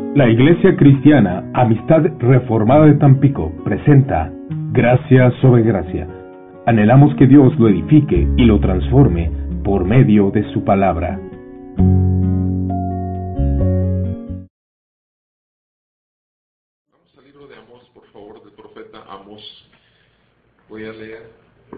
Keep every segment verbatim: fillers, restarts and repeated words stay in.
La Iglesia Cristiana Amistad Reformada de Tampico presenta Gracia sobre Gracia. Anhelamos que Dios lo edifique y lo transforme por medio de su palabra. Vamos al libro de Amós, por favor, del profeta Amós. Voy a leer.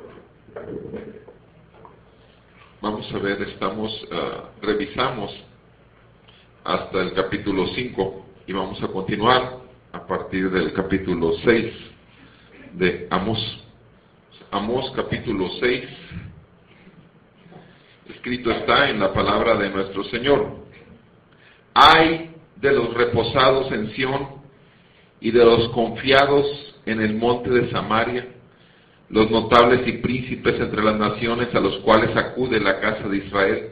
Vamos a ver, estamos, uh, revisamos hasta el capítulo cinco y vamos a continuar a partir del capítulo seis de Amós. Amós capítulo seis, escrito está en la palabra de nuestro Señor: Ay de los reposados en Sión y de los confiados en el monte de Samaria, los notables y príncipes entre las naciones a los cuales acude la casa de Israel.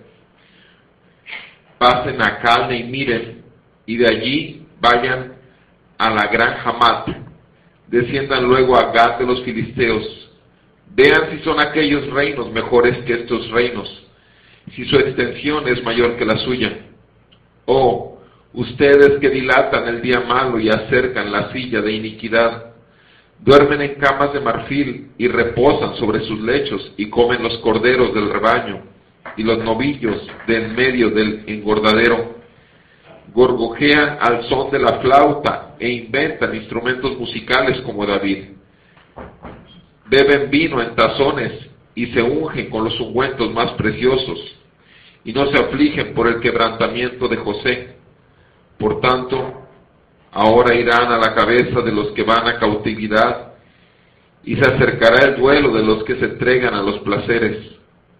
Pasen a Calne y miren, y de allí vayan a la gran Hamat, desciendan luego a Gat de los filisteos, vean si son aquellos reinos mejores que estos reinos, si su extensión es mayor que la suya. Oh, ustedes que dilatan el día malo y acercan la silla de iniquidad, duermen en camas de marfil y reposan sobre sus lechos y comen los corderos del rebaño y los novillos de en medio del engordadero. Gorgojean al son de la flauta e inventan instrumentos musicales como David. Beben vino en tazones y se ungen con los ungüentos más preciosos y no se afligen por el quebrantamiento de José. Por tanto, ahora irán a la cabeza de los que van a cautividad y se acercará el duelo de los que se entregan a los placeres.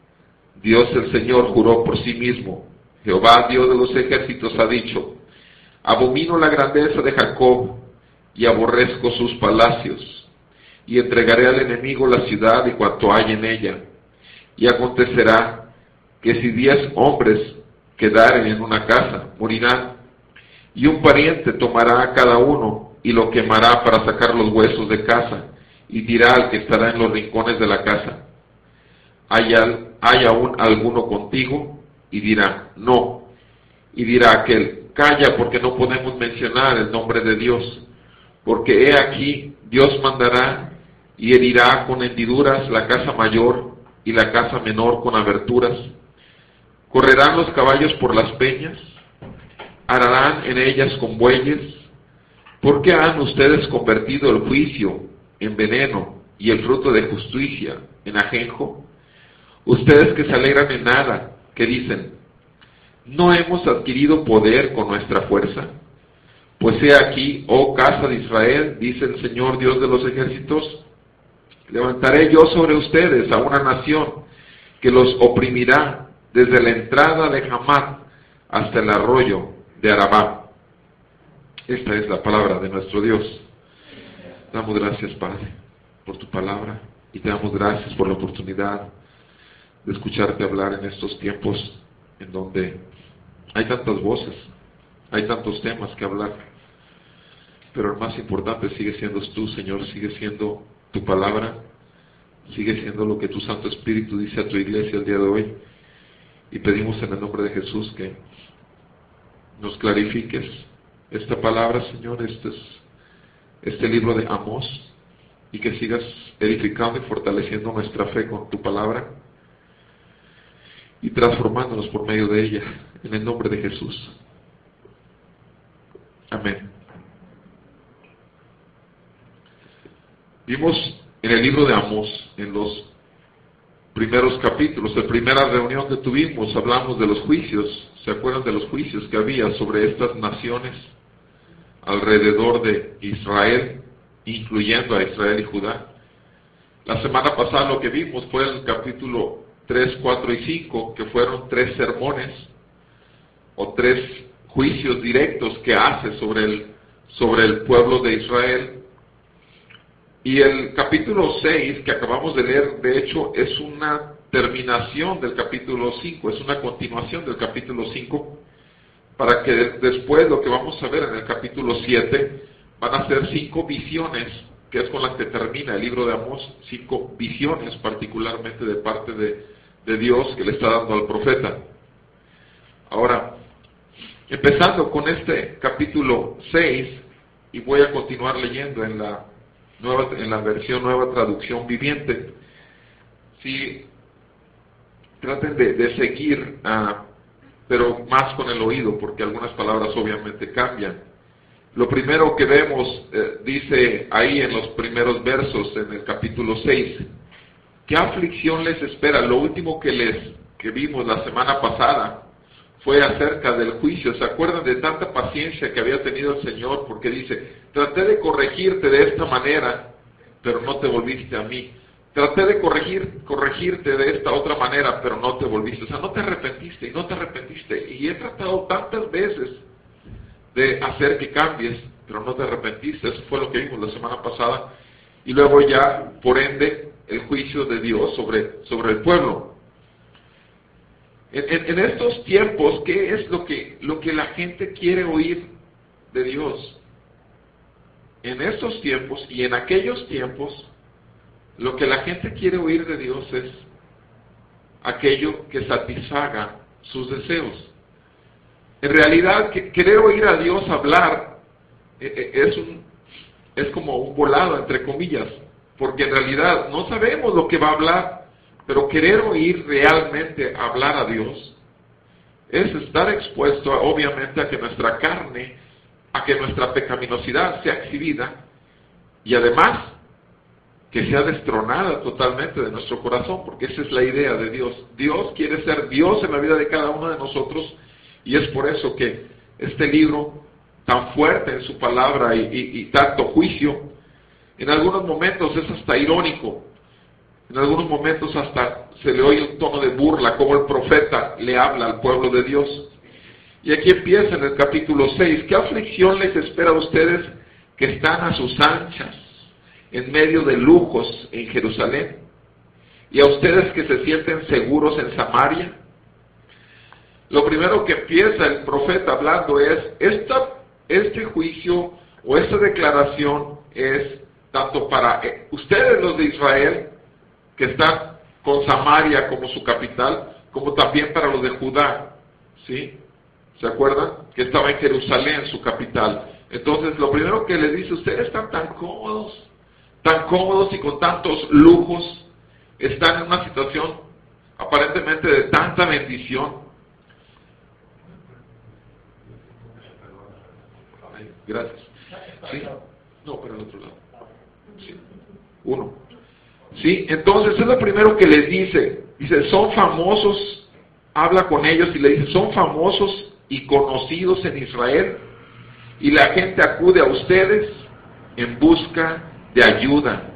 Dios el Señor juró por sí mismo, Jehová Dios de los ejércitos ha dicho: abomino la grandeza de Jacob y aborrezco sus palacios, y entregaré al enemigo la ciudad y cuanto hay en ella. Y acontecerá que si diez hombres quedaren en una casa, morirán, y un pariente tomará a cada uno y lo quemará para sacar los huesos de casa, y dirá al que estará en los rincones de la casa: ¿Hay, al, ¿hay aún alguno contigo? Y dirá: no. Y dirá aquel: calla, porque no podemos mencionar el nombre de Dios, porque he aquí, Dios mandará y herirá con hendiduras la casa mayor y la casa menor con aberturas. Correrán los caballos por las peñas, ararán en ellas con bueyes. ¿Por qué han ustedes convertido el juicio en veneno y el fruto de justicia en ajenjo? Ustedes que se alegran en nada, que dicen: ¿no hemos adquirido poder con nuestra fuerza? Pues he aquí, oh casa de Israel, dice el Señor Dios de los ejércitos, levantaré yo sobre ustedes a una nación que los oprimirá desde la entrada de Hamat hasta el arroyo de Arabá. Esta es la palabra de nuestro Dios. Damos gracias, Padre, por tu palabra, y te damos gracias por la oportunidad de escucharte hablar en estos tiempos en donde hay tantas voces, hay tantos temas que hablar, pero el más importante sigue siendo tú, Señor, sigue siendo tu palabra, sigue siendo lo que tu Santo Espíritu dice a tu iglesia el día de hoy, y pedimos en el nombre de Jesús que nos clarifiques esta palabra, Señor, este, es, este libro de Amós, y que sigas edificando y fortaleciendo nuestra fe con tu palabra y transformándonos por medio de ella, en el nombre de Jesús. Amén. Vimos en el libro de Amós, en los primeros capítulos, la primera reunión que tuvimos, hablamos de los juicios. ¿Se acuerdan de los juicios que había sobre estas naciones alrededor de Israel, incluyendo a Israel y Judá? La semana pasada lo que vimos fue el capítulo tres, cuatro y cinco, que fueron tres sermones o tres juicios directos que hace sobre el, sobre el pueblo de Israel. Y el capítulo seis que acabamos de leer, de hecho, es una terminación del capítulo cinco, es una continuación del capítulo cinco, para que después lo que vamos a ver en el capítulo siete van a ser cinco visiones, que es con las que termina el libro de Amós, cinco visiones particularmente de parte de de Dios que le está dando al profeta. Ahora, empezando con este capítulo seis, y voy a continuar leyendo en la nueva, en la versión Nueva Traducción Viviente. Si traten de, de seguir, uh, pero más con el oído, porque algunas palabras obviamente cambian. Lo primero que vemos, eh, dice ahí en los primeros versos, en el capítulo seis, ¿qué aflicción les espera? Lo último que les que vimos la semana pasada fue acerca del juicio. ¿Se acuerdan de tanta paciencia que había tenido el Señor? Porque dice, traté de corregirte de esta manera, pero no te volviste a mí. Traté de corregir, corregirte de esta otra manera, pero no te volviste. O sea, no te arrepentiste y no te arrepentiste. Y he tratado tantas veces de hacer que cambies, pero no te arrepentiste. Eso fue lo que vimos la semana pasada. Y luego ya, por ende, el juicio de Dios sobre, sobre el pueblo. En, en, en estos tiempos, ¿qué es lo que, lo que la gente quiere oír de Dios? En estos tiempos y en aquellos tiempos, lo que la gente quiere oír de Dios es aquello que satisfaga sus deseos. En realidad, que, querer oír a Dios hablar eh, es, un, es como un volado, entre comillas, porque en realidad no sabemos lo que va a hablar, pero querer oír realmente hablar a Dios es estar expuesto, a, obviamente, a que nuestra carne, a que nuestra pecaminosidad sea exhibida y además que sea destronada totalmente de nuestro corazón, porque esa es la idea de Dios. Dios quiere ser Dios en la vida de cada uno de nosotros, y es por eso que este libro, tan fuerte en su palabra y, y, y tanto juicio, en algunos momentos es hasta irónico, en algunos momentos hasta se le oye un tono de burla, como el profeta le habla al pueblo de Dios. Y aquí empieza en el capítulo seis, ¿qué aflicción les espera a ustedes que están a sus anchas, en medio de lujos en Jerusalén? ¿Y a ustedes que se sienten seguros en Samaria? Lo primero que empieza el profeta hablando es, esta, este juicio o esta declaración es tanto para ustedes los de Israel, que están con Samaria como su capital, como también para los de Judá, ¿sí? ¿Se acuerdan? Que estaba en Jerusalén, su capital. Entonces, lo primero que les dice, ustedes están tan cómodos, tan cómodos y con tantos lujos, están en una situación aparentemente de tanta bendición. Ay, gracias. ¿Sí? No, pero al otro lado. Sí. Uno. ¿Sí? Entonces, es lo primero que les dice. Dice, son famosos, habla con ellos y le dice, son famosos y conocidos en Israel, y la gente acude a ustedes en busca de ayuda.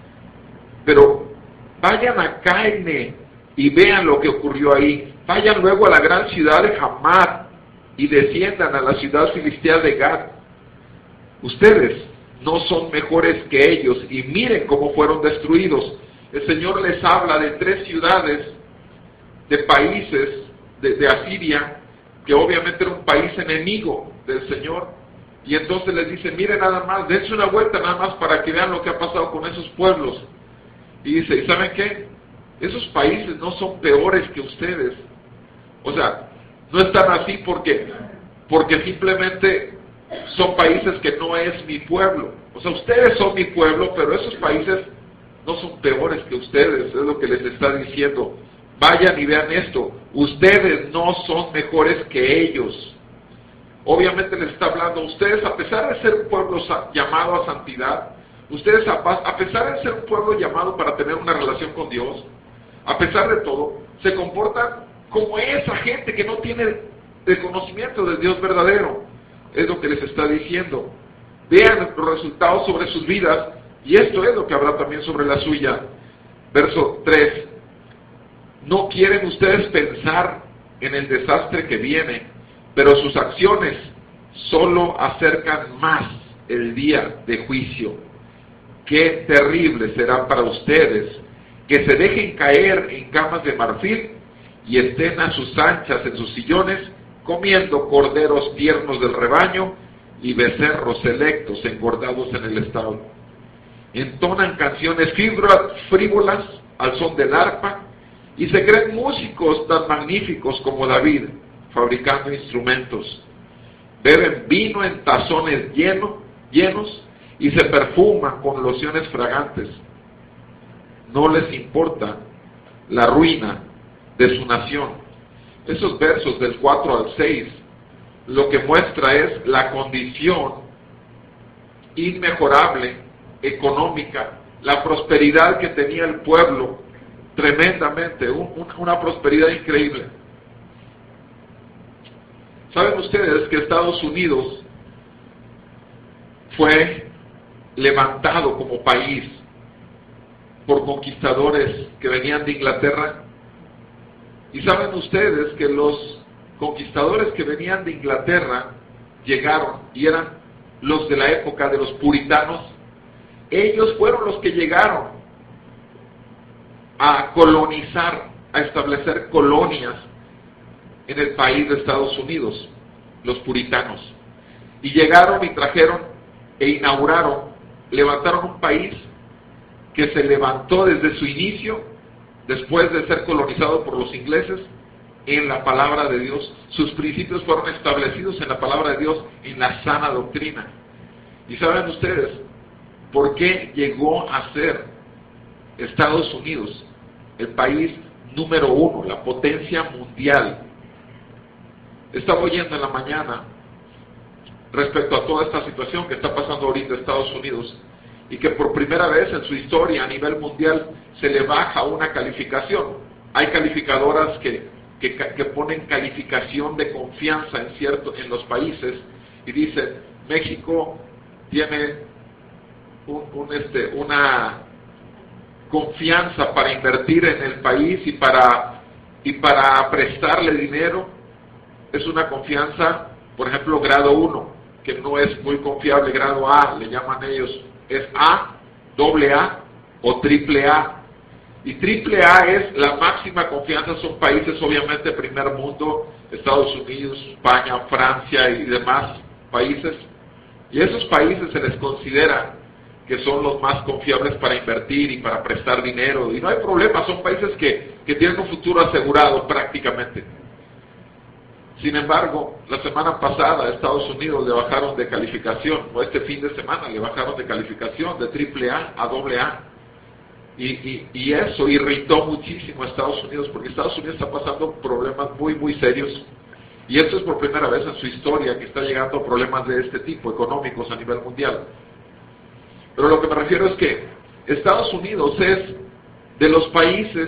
Pero vayan a Caine y vean lo que ocurrió ahí. Vayan luego a la gran ciudad de Hamad y desciendan a la ciudad filistea de Gad. Ustedes no son mejores que ellos y miren cómo fueron destruidos. El Señor les habla de tres ciudades de países de, de Asiria, que obviamente era un país enemigo del Señor, y entonces les dice, miren nada más, dense una vuelta nada más para que vean lo que ha pasado con esos pueblos. Y dice, ¿y saben qué? Esos países no son peores que ustedes. O sea, no están así porque, porque simplemente son países que no es mi pueblo. O sea, ustedes son mi pueblo, pero esos países no son peores que ustedes, es lo que les está diciendo. Vayan y vean esto, ustedes no son mejores que ellos. Obviamente les está hablando, ustedes a pesar de ser un pueblo llamado a santidad, ustedes a, a pesar de ser un pueblo llamado para tener una relación con Dios, a pesar de todo, se comportan como esa gente que no tiene el conocimiento del Dios verdadero. Es lo que les está diciendo. Vean los resultados sobre sus vidas, y esto es lo que habrá también sobre la suya. Verso tres. No quieren ustedes pensar en el desastre que viene, pero sus acciones solo acercan más el día de juicio. Qué terrible será para ustedes que se dejen caer en camas de marfil y estén a sus anchas en sus sillones, comiendo corderos tiernos del rebaño y becerros selectos engordados en el establo. Entonan canciones frívolas al son del arpa y se creen músicos tan magníficos como David, fabricando instrumentos. beben vino en tazones lleno, llenos y se perfuman con lociones fragantes. No les importa la ruina de su nación. Esos versos del cuatro al seis lo que muestra es la condición inmejorable económica, la prosperidad que tenía el pueblo, tremendamente, un, un, una prosperidad increíble. ¿Saben ustedes que Estados Unidos fue levantado como país por conquistadores que venían de Inglaterra? Y saben ustedes que los conquistadores que venían de Inglaterra llegaron y eran los de la época de los puritanos. Ellos fueron los que llegaron a colonizar, a establecer colonias en el país de Estados Unidos, los puritanos. Y llegaron y trajeron e inauguraron, levantaron un país que se levantó desde su inicio, después de ser colonizado por los ingleses, en la palabra de Dios. Sus principios fueron establecidos en la palabra de Dios, en la sana doctrina. ¿Y saben ustedes por qué llegó a ser Estados Unidos el país número uno, la potencia mundial? Estaba oyendo en la mañana respecto a toda esta situación que está pasando ahorita en Estados Unidos, y que por primera vez en su historia a nivel mundial se le baja una calificación. Hay calificadoras que, que, que ponen calificación de confianza en, cierto, en los países, y dicen, México tiene un, un, este, una confianza para invertir en el país y para, y para prestarle dinero. Es una confianza, por ejemplo, grado uno, que no es muy confiable. Grado A, le llaman ellos, es A, doble A o triple A. Y triple A es la máxima confianza. Son países obviamente primer mundo, Estados Unidos, España, Francia y demás países. Y a esos países se les considera que son los más confiables para invertir y para prestar dinero. Y no hay problema, son países que, que tienen un futuro asegurado prácticamente. Sin embargo, la semana pasada a Estados Unidos le bajaron de calificación, o este fin de semana le bajaron de calificación de triple A a doble A. Y, y, y eso irritó muchísimo a Estados Unidos, porque Estados Unidos está pasando problemas muy, muy serios. Y esto es por primera vez en su historia que está llegando a problemas de este tipo, económicos a nivel mundial. Pero lo que me refiero es que Estados Unidos es de los países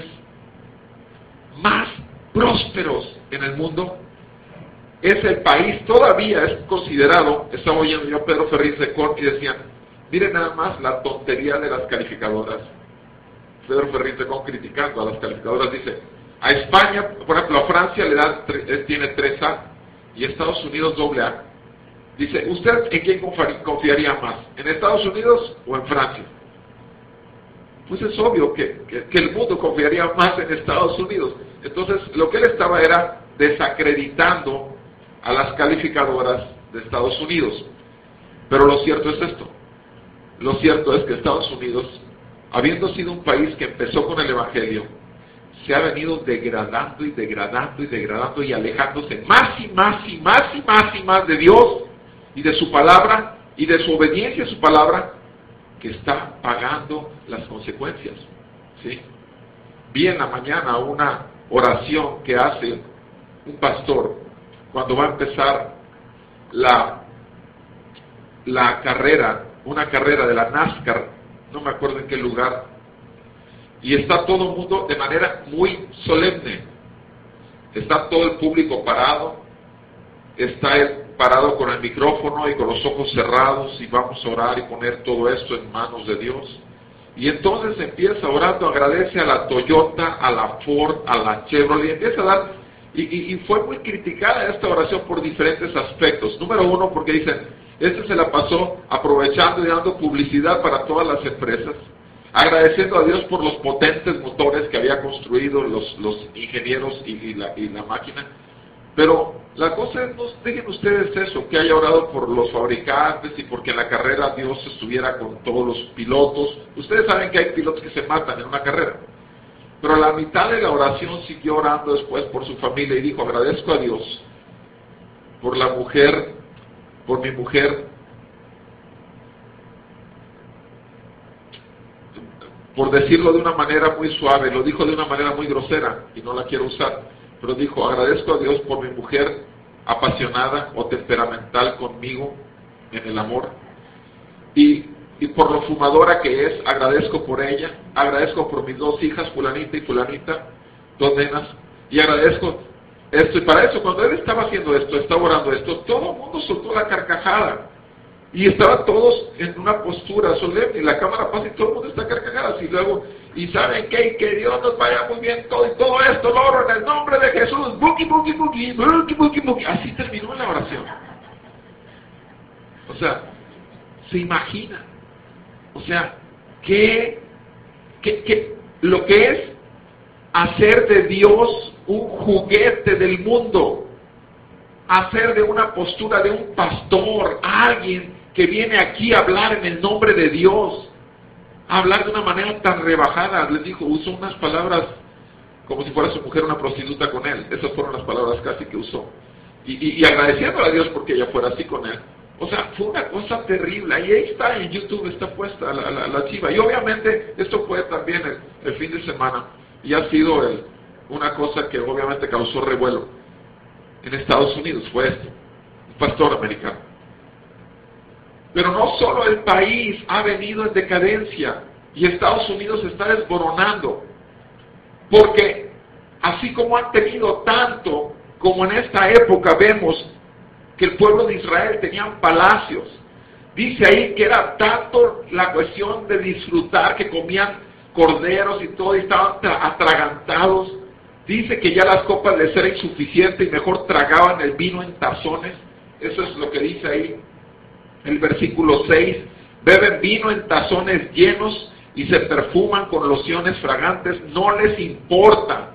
más prósperos en el mundo. Es el país, todavía es considerado, estaba oyendo yo a Pedro Ferriz de Con y decían, miren nada más la tontería de las calificadoras. Pedro Ferriz de Con criticando a las calificadoras, dice, a España, por ejemplo, a Francia le dan, tiene tres A y Estados Unidos doble A. Dice, ¿usted en quién confiaría más? ¿En Estados Unidos o en Francia? Pues es obvio que, que, que el mundo confiaría más en Estados Unidos. Entonces, lo que él estaba era desacreditando a las calificadoras de Estados Unidos. Pero lo cierto es esto. Lo cierto es que Estados Unidos, habiendo sido un país que empezó con el Evangelio, se ha venido degradando y degradando y degradando y alejándose más y más y más y más y más de Dios y de su palabra y de su obediencia a su palabra, que está pagando las consecuencias. ¿Sí? Vi en la mañana una oración que hace un pastor cuando va a empezar la, la carrera, una carrera de la NASCAR, no me acuerdo en qué lugar, y está todo el mundo de manera muy solemne. Está todo el público parado, está él parado con el micrófono y con los ojos cerrados, y vamos a orar y poner todo esto en manos de Dios. Y entonces empieza orando, agradece a la Toyota, a la Ford, a la Chevrolet, y empieza a dar. Y, y, y fue muy criticada esta oración por diferentes aspectos. Número uno, porque dicen, este se la pasó aprovechando y dando publicidad para todas las empresas, agradeciendo a Dios por los potentes motores que había construido los, los ingenieros y, y, la, y la máquina. Pero la cosa es, no dejen ustedes eso, que haya orado por los fabricantes y porque en la carrera Dios estuviera con todos los pilotos. Ustedes saben que hay pilotos que se matan en una carrera. Pero a la mitad de la oración siguió orando después por su familia y dijo, agradezco a Dios por la mujer por mi mujer, por decirlo de una manera muy suave, lo dijo de una manera muy grosera y no la quiero usar, pero dijo, agradezco a Dios por mi mujer apasionada o temperamental conmigo en el amor, y, y por lo fumadora que es, agradezco por ella, agradezco por mis dos hijas, fulanita y fulanita, dos nenas, y agradezco esto. Y para eso, cuando él estaba haciendo esto, estaba orando esto, todo el mundo soltó la carcajada. Y estaban todos en una postura solemne, y la cámara pasa y todo el mundo está carcajadas. Y luego, y ¿saben qué? Que Dios nos vaya muy bien todo, y todo esto lo oro en el nombre de Jesús. Buki, buki, buki, buki, buki, buki. Así terminó la oración. O sea, se imagina. O sea, que, que, que lo que es hacer de Dios un juguete del mundo, hacer de una postura de un pastor, alguien que viene aquí a hablar en el nombre de Dios, a hablar de una manera tan rebajada. Les dijo, usó unas palabras como si fuera su mujer una prostituta con él. Esas fueron las palabras casi que usó. Y, y, y agradeciéndole a Dios porque ella fuera así con él. O sea, fue una cosa terrible. Y ahí está, en YouTube está puesta la, la, la chiva. Y obviamente esto fue también el, el fin de semana. Y ha sido el, una cosa que obviamente causó revuelo en Estados Unidos. Fue esto, un pastor americano. Pero no solo el país ha venido en decadencia y Estados Unidos se está desboronando, porque así como han tenido tanto, como en esta época vemos que el pueblo de Israel tenían palacios, dice ahí que era tanto la cuestión de disfrutar que comían corderos y todo y estaban atragantados, dice que ya las copas les era insuficiente y mejor tragaban el vino en tazones. Eso es lo que dice ahí el versículo seis, beben vino en tazones llenos y se perfuman con lociones fragantes, no les importa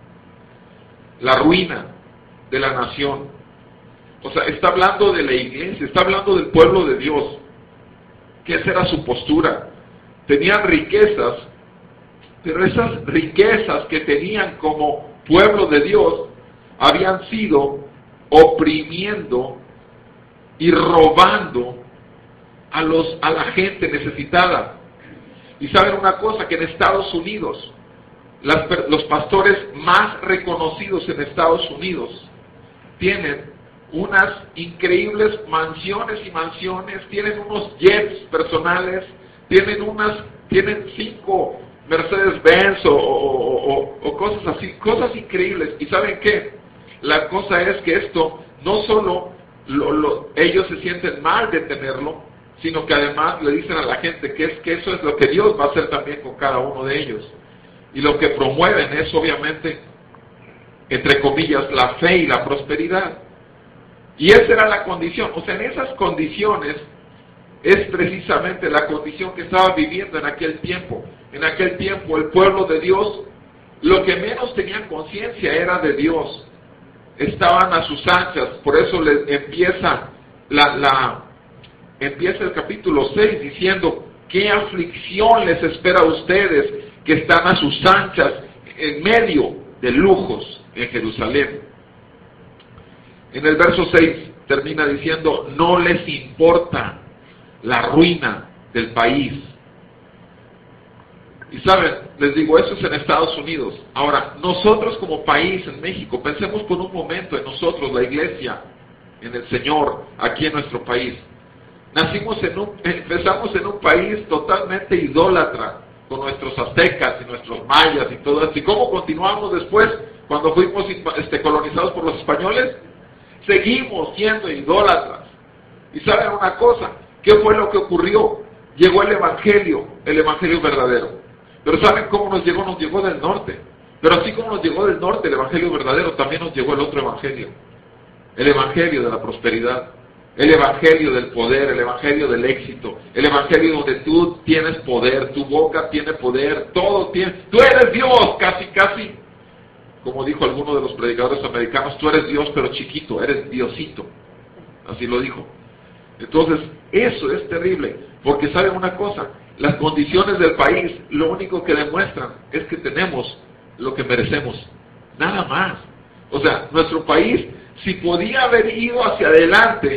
la ruina de la nación. O sea, está hablando de la iglesia, está hablando del pueblo de Dios, que esa era su postura. Tenían riquezas, pero esas riquezas que tenían como pueblo de Dios habían sido oprimiendo y robando a los a la gente necesitada. Y saben una cosa, que en Estados Unidos las, los pastores más reconocidos en Estados Unidos tienen unas increíbles mansiones y mansiones, tienen unos jets personales, tienen unas tienen cinco Mercedes-Benz o, o, o, o cosas así, cosas increíbles. ¿Y saben qué? La cosa es que esto no solo lo, lo, ellos se sienten mal de tenerlo, sino que además le dicen a la gente que es que eso es lo que Dios va a hacer también con cada uno de ellos. Y lo que promueven es obviamente, entre comillas, la fe y la prosperidad. Y esa era la condición. O sea, en esas condiciones es precisamente la condición que estaba viviendo en aquel tiempo. En aquel tiempo el pueblo de Dios, lo que menos tenían conciencia era de Dios. Estaban a sus anchas. Por eso les empieza la... la Empieza el capítulo seis diciendo, ¿qué aflicción les espera a ustedes que están a sus anchas en medio de lujos en Jerusalén? En el verso seis termina diciendo, no les importa la ruina del país. Y saben, les digo, eso es en Estados Unidos. Ahora, nosotros como país en México, pensemos por un momento en nosotros, la iglesia, en el Señor, aquí en nuestro país. Nacimos en un, empezamos en un país totalmente idólatra, con nuestros aztecas y nuestros mayas y todo esto. ¿Y cómo continuamos después, cuando fuimos este, colonizados por los españoles? Seguimos siendo idólatras. Y saben una cosa, ¿qué fue lo que ocurrió? Llegó el evangelio, el evangelio verdadero. Pero ¿saben cómo nos llegó? Nos llegó del norte. Pero así como nos llegó del norte el evangelio verdadero, también nos llegó el otro evangelio. El evangelio de la prosperidad. El evangelio del poder, el evangelio del éxito, el evangelio donde tú tienes poder, tu boca tiene poder, todo tiene, tú eres Dios, casi, casi, como dijo alguno de los predicadores americanos, tú eres Dios pero chiquito, eres Diosito, así lo dijo. Entonces, eso es terrible, porque saben una cosa, las condiciones del país, lo único que demuestran es que tenemos lo que merecemos, nada más. O sea, nuestro país, si podía haber ido hacia adelante,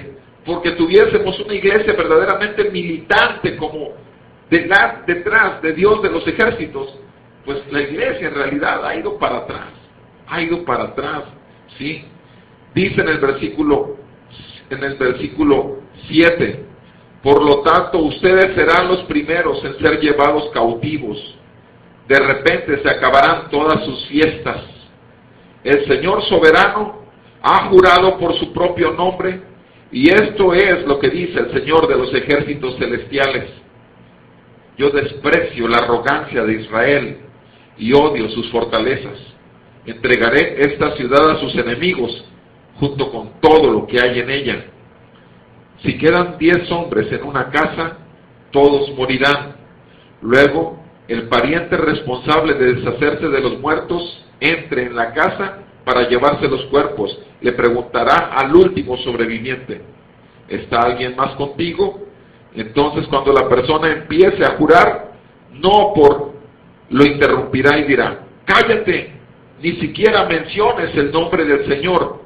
porque tuviésemos una iglesia verdaderamente militante como detrás de Dios de los ejércitos, pues la iglesia en realidad ha ido para atrás, ha ido para atrás, ¿sí? Dice en el versículo, en el versículo siete, por lo tanto ustedes serán los primeros en ser llevados cautivos, de repente se acabarán todas sus fiestas. El Señor soberano ha jurado por su propio nombre, y esto es lo que dice el Señor de los ejércitos celestiales: yo desprecio la arrogancia de Israel y odio sus fortalezas. Entregaré esta ciudad a sus enemigos, junto con todo lo que hay en ella. Si quedan diez hombres en una casa, todos morirán. Luego, el pariente responsable de deshacerse de los muertos entre en la casa para llevarse los cuerpos. Le preguntará al último sobreviviente: ¿está alguien más contigo? Entonces, cuando la persona empiece a jurar, no por lo interrumpirá y dirá: cállate, ni siquiera menciones el nombre del Señor.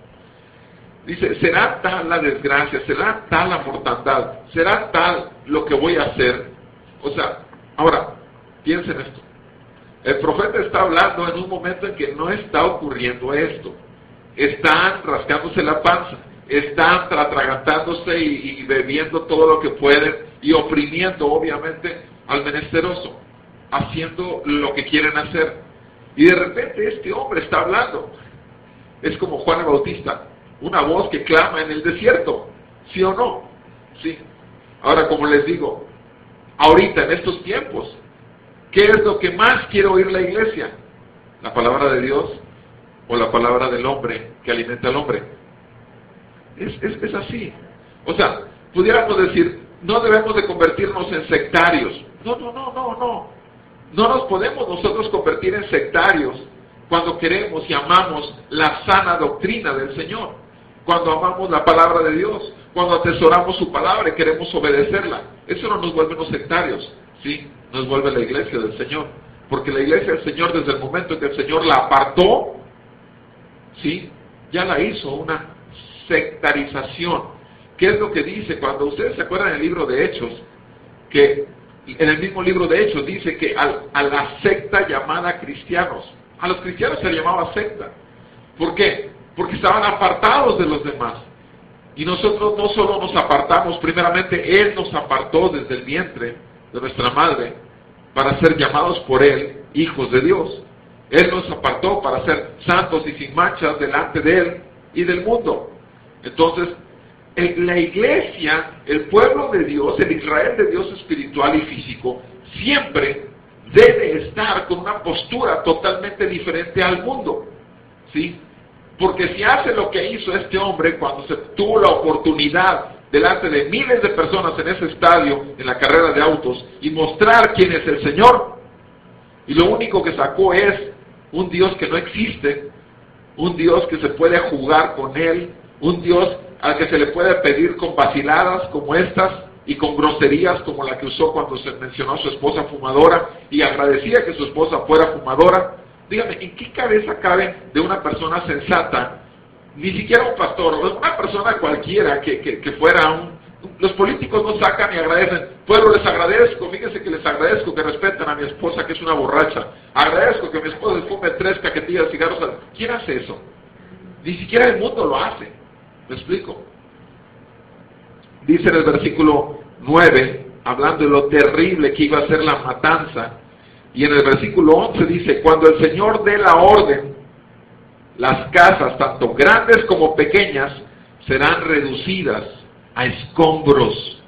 Dice, será tal la desgracia, será tal la mortandad, será tal lo que voy a hacer. O sea, ahora, piensen esto. El profeta está hablando en un momento en que no está ocurriendo esto. Están rascándose la panza, están atragantándose y, y bebiendo todo lo que pueden y oprimiendo obviamente al menesteroso, haciendo lo que quieren hacer. Y de repente este hombre está hablando. Es como Juan el Bautista, una voz que clama en el desierto, ¿sí o no? Sí. Ahora, como les digo, ahorita en estos tiempos, ¿qué es lo que más quiere oír la iglesia? ¿La palabra de Dios o la palabra del hombre que alimenta al hombre? Es, es, es así. O sea, pudiéramos decir, no debemos de convertirnos en sectarios. No, no, no, no, no. No nos podemos nosotros convertir en sectarios cuando queremos y amamos la sana doctrina del Señor, cuando amamos la palabra de Dios, cuando atesoramos su palabra y queremos obedecerla. Eso no nos vuelve los sectarios, ¿sí? Nos vuelve la iglesia del Señor, porque la iglesia del Señor, desde el momento en que el Señor la apartó, ¿sí?, ya la hizo una sectarización. ¿Qué es lo que dice? Cuando ustedes se acuerdan del libro de Hechos, que en el mismo libro de Hechos dice que a, a la secta llamada cristianos, a los cristianos se les llamaba secta. ¿Por qué? Porque estaban apartados de los demás. Y nosotros no solo nos apartamos, primeramente Él nos apartó desde el vientre de nuestra madre para ser llamados por Él hijos de Dios. Él nos apartó para ser santos y sin manchas delante de Él y del mundo. Entonces, el, la iglesia, el pueblo de Dios, el Israel de Dios espiritual y físico, siempre debe estar con una postura totalmente diferente al mundo, ¿sí? Porque si hace lo que hizo este hombre cuando se tuvo la oportunidad delante de miles de personas en ese estadio, en la carrera de autos, y mostrar quién es el Señor, y lo único que sacó es un Dios que no existe, un Dios que se puede jugar con Él, un Dios al que se le puede pedir con vaciladas como estas, y con groserías como la que usó cuando se mencionó a su esposa fumadora, y agradecía que su esposa fuera fumadora. Dígame, ¿en qué cabeza cabe de una persona sensata, ni siquiera un pastor, una persona cualquiera que, que, que fuera un... Los políticos no sacan y agradecen. Pueblo, les agradezco, fíjense que les agradezco que respeten a mi esposa, que es una borracha. Agradezco que mi esposa se fume tres cajetillas de cigarros. ¿Quién hace eso? Ni siquiera el mundo lo hace. ¿Me explico? Dice en el versículo nueve, hablando de lo terrible que iba a ser la matanza, y en el versículo once dice: cuando el Señor dé la orden, las casas, tanto grandes como pequeñas, serán reducidas a escombros.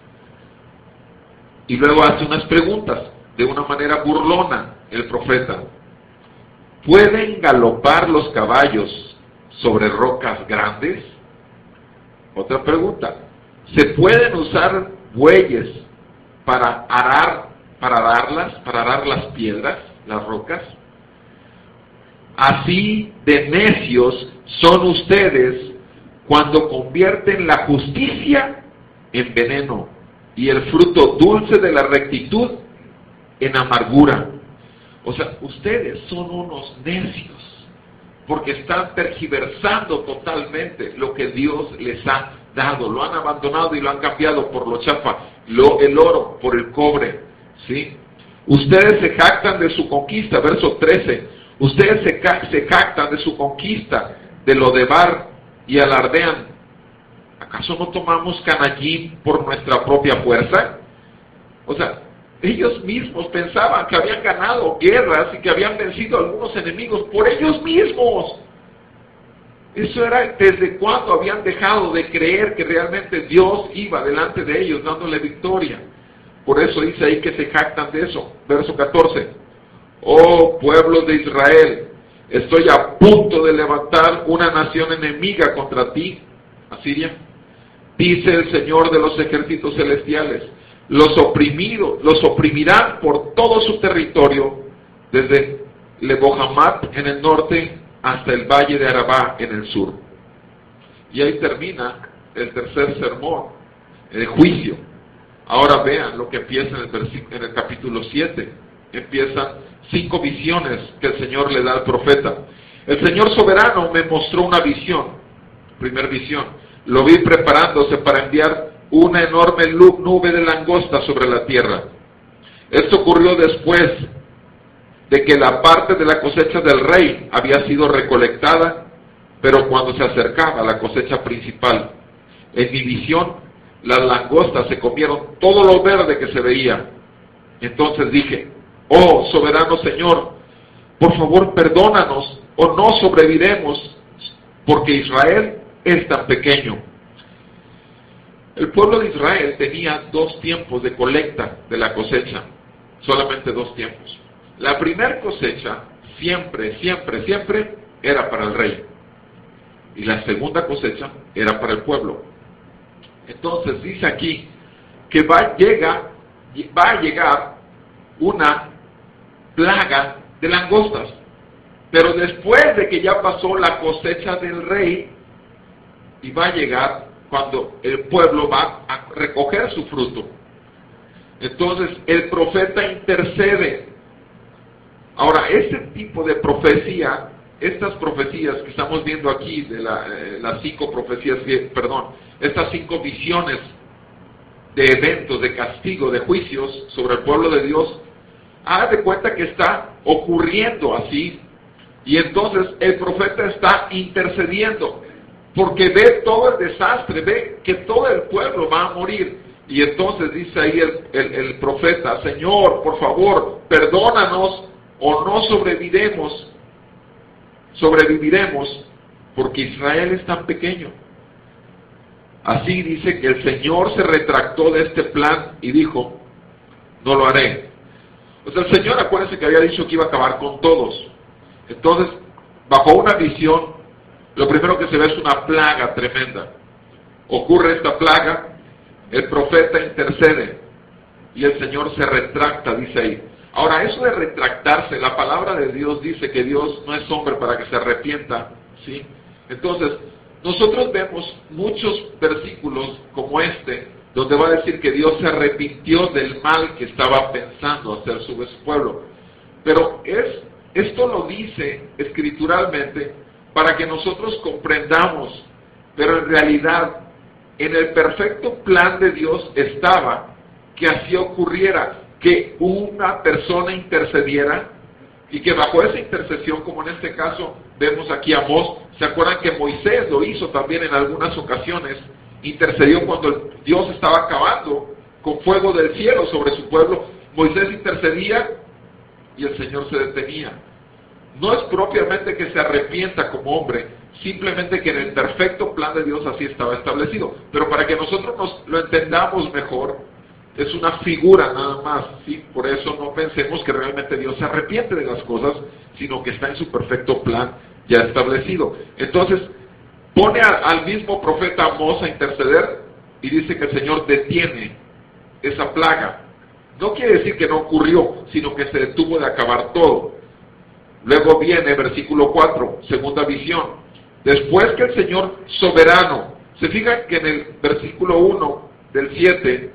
Y luego hace unas preguntas, de una manera burlona, el profeta. ¿Pueden galopar los caballos sobre rocas grandes? Otra pregunta. ¿Se pueden usar bueyes para arar, para ararlas, para arar las piedras, las rocas? Así de necios son ustedes cuando convierten la justicia en veneno y el fruto dulce de la rectitud en amargura. O sea, ustedes son unos necios porque están tergiversando totalmente lo que Dios les ha dado, lo han abandonado y lo han cambiado por lo chafa, lo, el oro por el cobre, ¿sí? Ustedes se jactan de su conquista, verso trece, ustedes se, se jactan de su conquista, de lo de Bar, y alardean. ¿Acaso no tomamos Canallín por nuestra propia fuerza? O sea, ellos mismos pensaban que habían ganado guerras y que habían vencido a algunos enemigos por ellos mismos. Eso era desde cuando habían dejado de creer que realmente Dios iba delante de ellos dándole victoria. Por eso dice ahí que se jactan de eso. Verso catorce. Oh pueblo de Israel, estoy a punto de levantar una nación enemiga contra ti, Asiria. Dice el Señor de los ejércitos celestiales, los oprimidos, los oprimirán por todo su territorio, desde Lebohamat en el norte hasta el valle de Arabá en el sur. Y ahí termina el tercer sermón, el juicio. Ahora vean lo que empieza en el, versículo, en el capítulo siete. Empiezan cinco visiones que el Señor le da al profeta. El Señor soberano me mostró una visión. Primer visión. Lo vi preparándose para enviar una enorme nube de langosta sobre la tierra. Esto ocurrió después de que la parte de la cosecha del rey había sido recolectada, pero cuando se acercaba a la cosecha principal. En mi visión, las langostas se comieron todo lo verde que se veía. Entonces dije, oh soberano Señor, por favor perdónanos o no sobreviviremos, porque Israel es tan pequeño. El pueblo de Israel tenía dos tiempos de colecta de la cosecha, solamente dos tiempos. La primera cosecha siempre, siempre, siempre era para el rey, y la segunda cosecha era para el pueblo. Entonces dice aquí que va, llega, va a llegar una plaga de langostas, pero después de que ya pasó la cosecha del rey, y va a llegar cuando el pueblo va a recoger su fruto. Entonces el profeta intercede. Ahora, este tipo de profecía, estas profecías que estamos viendo aquí, de la, eh, las cinco profecías, perdón, estas cinco visiones de eventos, de castigo, de juicios sobre el pueblo de Dios, haz de cuenta que está ocurriendo así, y entonces el profeta está intercediendo, porque ve todo el desastre, ve que todo el pueblo va a morir, y entonces dice ahí el, el, el profeta, Señor, por favor, perdónanos, o no sobreviviremos, sobreviviremos, porque Israel es tan pequeño. Así dice que el Señor se retractó de este plan y dijo, no lo haré. O sea, el Señor, acuérdense que había dicho que iba a acabar con todos. Entonces, bajo una visión, lo primero que se ve es una plaga tremenda. Ocurre esta plaga, el profeta intercede y el Señor se retracta, dice ahí. Ahora, eso de retractarse, la palabra de Dios dice que Dios no es hombre para que se arrepienta, ¿sí? Entonces, nosotros vemos muchos versículos como este, donde va a decir que Dios se arrepintió del mal que estaba pensando hacer sobre su pueblo. Pero es, esto lo dice escrituralmente para que nosotros comprendamos, pero en realidad, en el perfecto plan de Dios estaba que así ocurriera, que una persona intercediera, y que bajo esa intercesión, como en este caso vemos aquí a Amós, ¿se acuerdan que Moisés lo hizo también en algunas ocasiones? Intercedió cuando Dios estaba acabando con fuego del cielo sobre su pueblo. Moisés intercedía y el Señor se detenía. No es propiamente que se arrepienta como hombre, simplemente que en el perfecto plan de Dios así estaba establecido. Pero para que nosotros nos lo entendamos mejor, es una figura nada más, ¿sí? Por eso no pensemos que realmente Dios se arrepiente de las cosas, sino que está en su perfecto plan ya establecido. Entonces, pone a, al mismo profeta Amós a interceder y dice que el Señor detiene esa plaga. No quiere decir que no ocurrió, sino que se detuvo de acabar todo. Luego viene versículo cuatro, segunda visión. Después que el Señor soberano, se fijan que en el versículo uno del siete,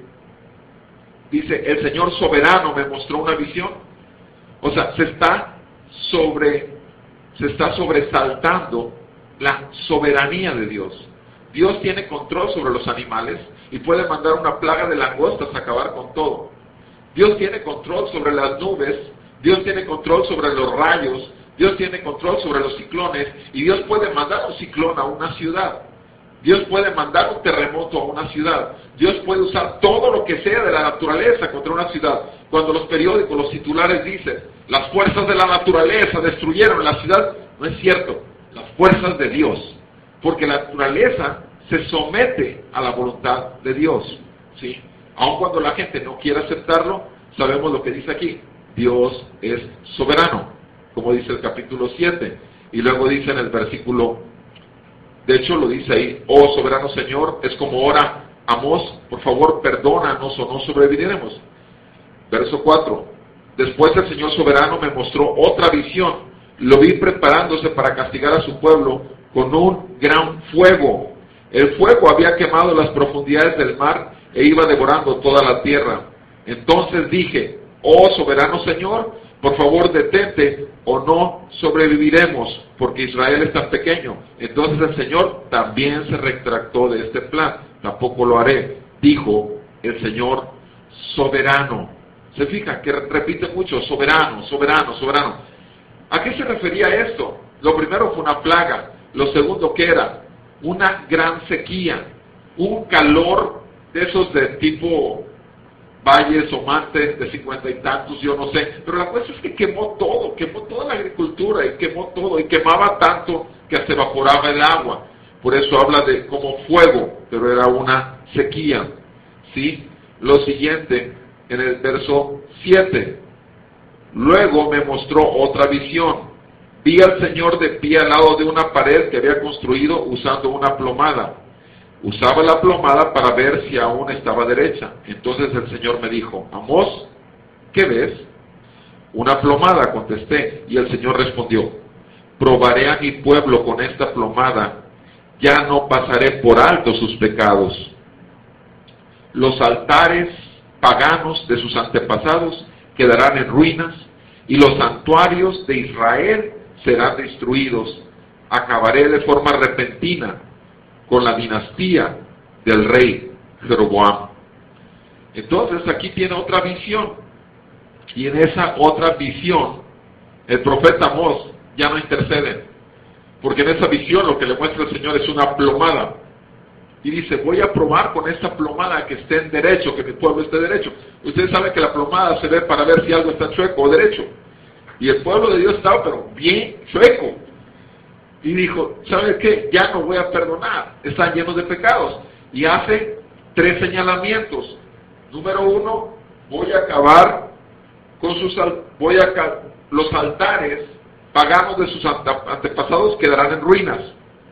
dice, el Señor soberano me mostró una visión. O sea, se está sobre, se está sobresaltando la soberanía de Dios. Dios tiene control sobre los animales y puede mandar una plaga de langostas a acabar con todo. Dios tiene control sobre las nubes, Dios tiene control sobre los rayos, Dios tiene control sobre los ciclones, y Dios puede mandar un ciclón a una ciudad. Dios puede mandar un terremoto a una ciudad. Dios puede usar todo lo que sea de la naturaleza contra una ciudad. Cuando los periódicos, los titulares dicen, las fuerzas de la naturaleza destruyeron la ciudad, no es cierto, las fuerzas de Dios. Porque la naturaleza se somete a la voluntad de Dios, ¿sí? Aun cuando la gente no quiera aceptarlo, sabemos lo que dice aquí. Dios es soberano, como dice el capítulo siete. Y luego dice en el versículo, de hecho lo dice ahí, oh soberano Señor, es como ora Amós, por favor perdónanos o no sobreviviremos. Verso cuatro, después el Señor soberano me mostró otra visión, lo vi preparándose para castigar a su pueblo con un gran fuego. El fuego había quemado las profundidades del mar e iba devorando toda la tierra. Entonces dije, oh soberano Señor, por favor detente o no sobreviviremos, porque Israel es tan pequeño. Entonces el Señor también se retractó de este plan. Tampoco lo haré, dijo el Señor soberano. Se fija que repite mucho, soberano, soberano, soberano. ¿A qué se refería esto? Lo primero fue una plaga. Lo segundo, ¿qué era? Una gran sequía, un calor de esos de tipo valles o montes de cincuenta y tantos, yo no sé, pero la cosa es que quemó todo, quemó toda la agricultura y quemó todo, y quemaba tanto que se evaporaba el agua. Por eso habla de como fuego, pero era una sequía, ¿sí? Lo siguiente, en el verso siete, luego me mostró otra visión. Vi al Señor de pie al lado de una pared que había construido usando una plomada. Usaba la plomada para ver si aún estaba derecha. Entonces el Señor me dijo, Amós, ¿qué ves? Una plomada, contesté, y el Señor respondió, probaré a mi pueblo con esta plomada, ya no pasaré por alto sus pecados. Los altares paganos de sus antepasados quedarán en ruinas, y los santuarios de Israel serán destruidos. Acabaré de forma repentina con la dinastía del rey Jeroboam. Entonces aquí tiene otra visión, y en esa otra visión el profeta Amós ya no intercede, porque en esa visión lo que le muestra el Señor es una plomada, y dice, voy a probar con esta plomada que esté en derecho, que mi pueblo esté derecho. Ustedes saben que la plomada se ve para ver si algo está chueco o derecho, y el pueblo de Dios estaba pero bien chueco. Y dijo, ¿sabes qué? Ya no voy a perdonar, están llenos de pecados. Y hace tres señalamientos. Número uno, voy a acabar con sus, voy a, los altares paganos de sus antepasados quedarán en ruinas.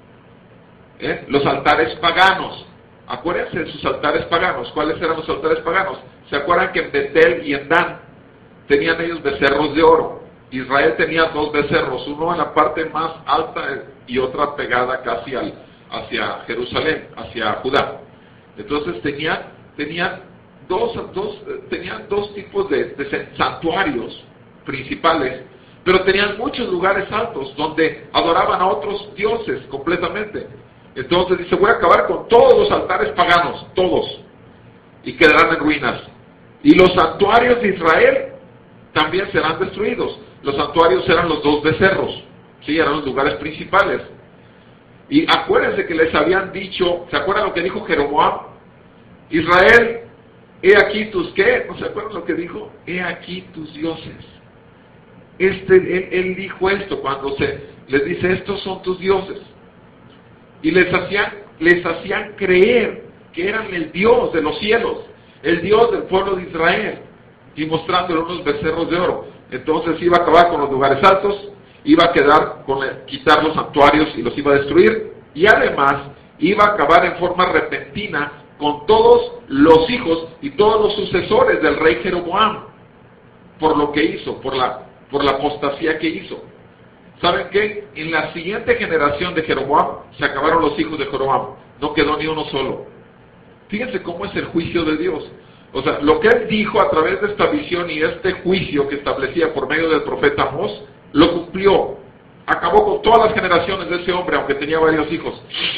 ¿Eh? Los altares paganos, acuérdense de sus altares paganos. ¿Cuáles eran los altares paganos? ¿Se acuerdan que en Betel y en Dan tenían ellos becerros de oro? Israel tenía dos becerros, uno en la parte más alta y otra pegada casi al, hacia Jerusalén, hacia Judá. Entonces tenían, tenían, dos, dos, tenían dos tipos de, de santuarios principales, pero tenían muchos lugares altos donde adoraban a otros dioses completamente. Entonces dice, voy a acabar con todos los altares paganos, todos, y quedarán en ruinas. Y los santuarios de Israel también serán destruidos. Los santuarios eran los dos becerros, sí, eran los lugares principales. Y acuérdense que les habían dicho, ¿se acuerdan lo que dijo Jeroboam? Israel, he aquí tus, ¿qué? ¿No se acuerdan lo que dijo? He aquí tus dioses. Este, él, él dijo esto cuando se les dice, estos son tus dioses. Y les hacían, les hacían creer que eran el Dios de los cielos, el Dios del pueblo de Israel, y mostrándole unos becerros de oro. Entonces iba a acabar con los lugares altos, iba a quedar con el, quitar los santuarios y los iba a destruir, y además iba a acabar en forma repentina con todos los hijos y todos los sucesores del rey Jeroboam, por lo que hizo, por la, por la apostasía que hizo. ¿Saben qué? En la siguiente generación de Jeroboam se acabaron los hijos de Jeroboam, no quedó ni uno solo. Fíjense cómo es el juicio de Dios. O sea, lo que él dijo a través de esta visión y este juicio que establecía por medio del profeta Amós, lo cumplió. Acabó con todas las generaciones de ese hombre, aunque tenía varios hijos.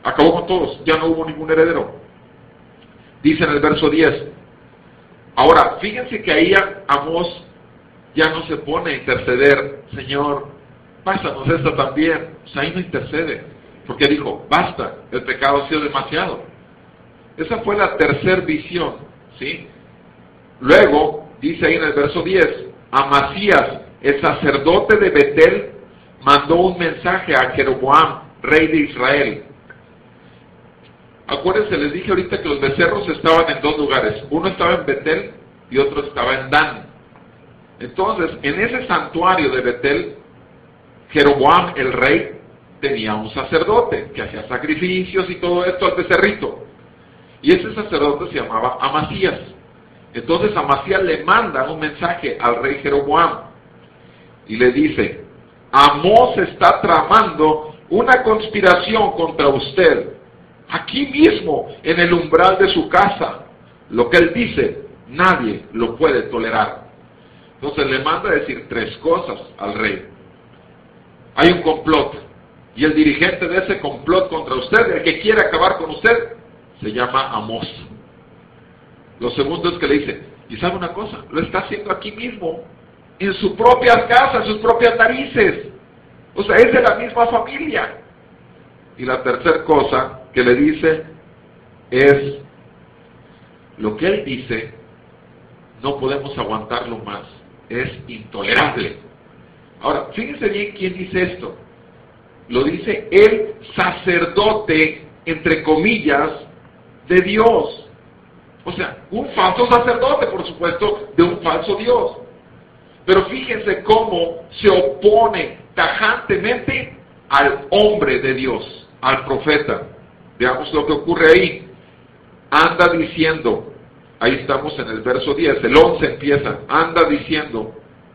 acabó con todos, ya no hubo ningún heredero. Dice en el verso diez, ahora, fíjense que ahí Amós ya no se pone a interceder, Señor, pásanos esta también. O sea, ahí no intercede, porque dijo, basta, el pecado ha sido demasiado. Esa fue la tercera visión, ¿sí? Luego, dice ahí en el verso diez, Amasías, el sacerdote de Betel, mandó un mensaje a Jeroboam, rey de Israel. Acuérdense, les dije ahorita que los becerros estaban en dos lugares. Uno estaba en Betel y otro estaba en Dan. Entonces, en ese santuario de Betel, Jeroboam, el rey, tenía un sacerdote que hacía sacrificios y todo esto al becerrito. Y ese sacerdote se llamaba Amasías. Entonces Amasías le manda un mensaje al rey Jeroboam y le dice, Amós está tramando una conspiración contra usted, aquí mismo, en el umbral de su casa. Lo que él dice, nadie lo puede tolerar. Entonces le manda a decir tres cosas al rey. Hay un complot, y el dirigente de ese complot contra usted, el que quiere acabar con usted, se llama Amós. Lo segundo es que le dice, y sabe una cosa, lo está haciendo aquí mismo, en su propia casa, en sus propias narices. O sea, es de la misma familia. Y la tercera cosa que le dice es, lo que él dice, no podemos aguantarlo más, es intolerable. Ahora, fíjense bien quién dice esto. Lo dice el sacerdote, entre comillas, de Dios. O sea, un falso sacerdote, por supuesto, de un falso Dios. Pero fíjense cómo se opone tajantemente al hombre de Dios, al profeta. Veamos lo que ocurre ahí. Anda diciendo, ahí estamos en el verso diez, el once empieza, anda diciendo,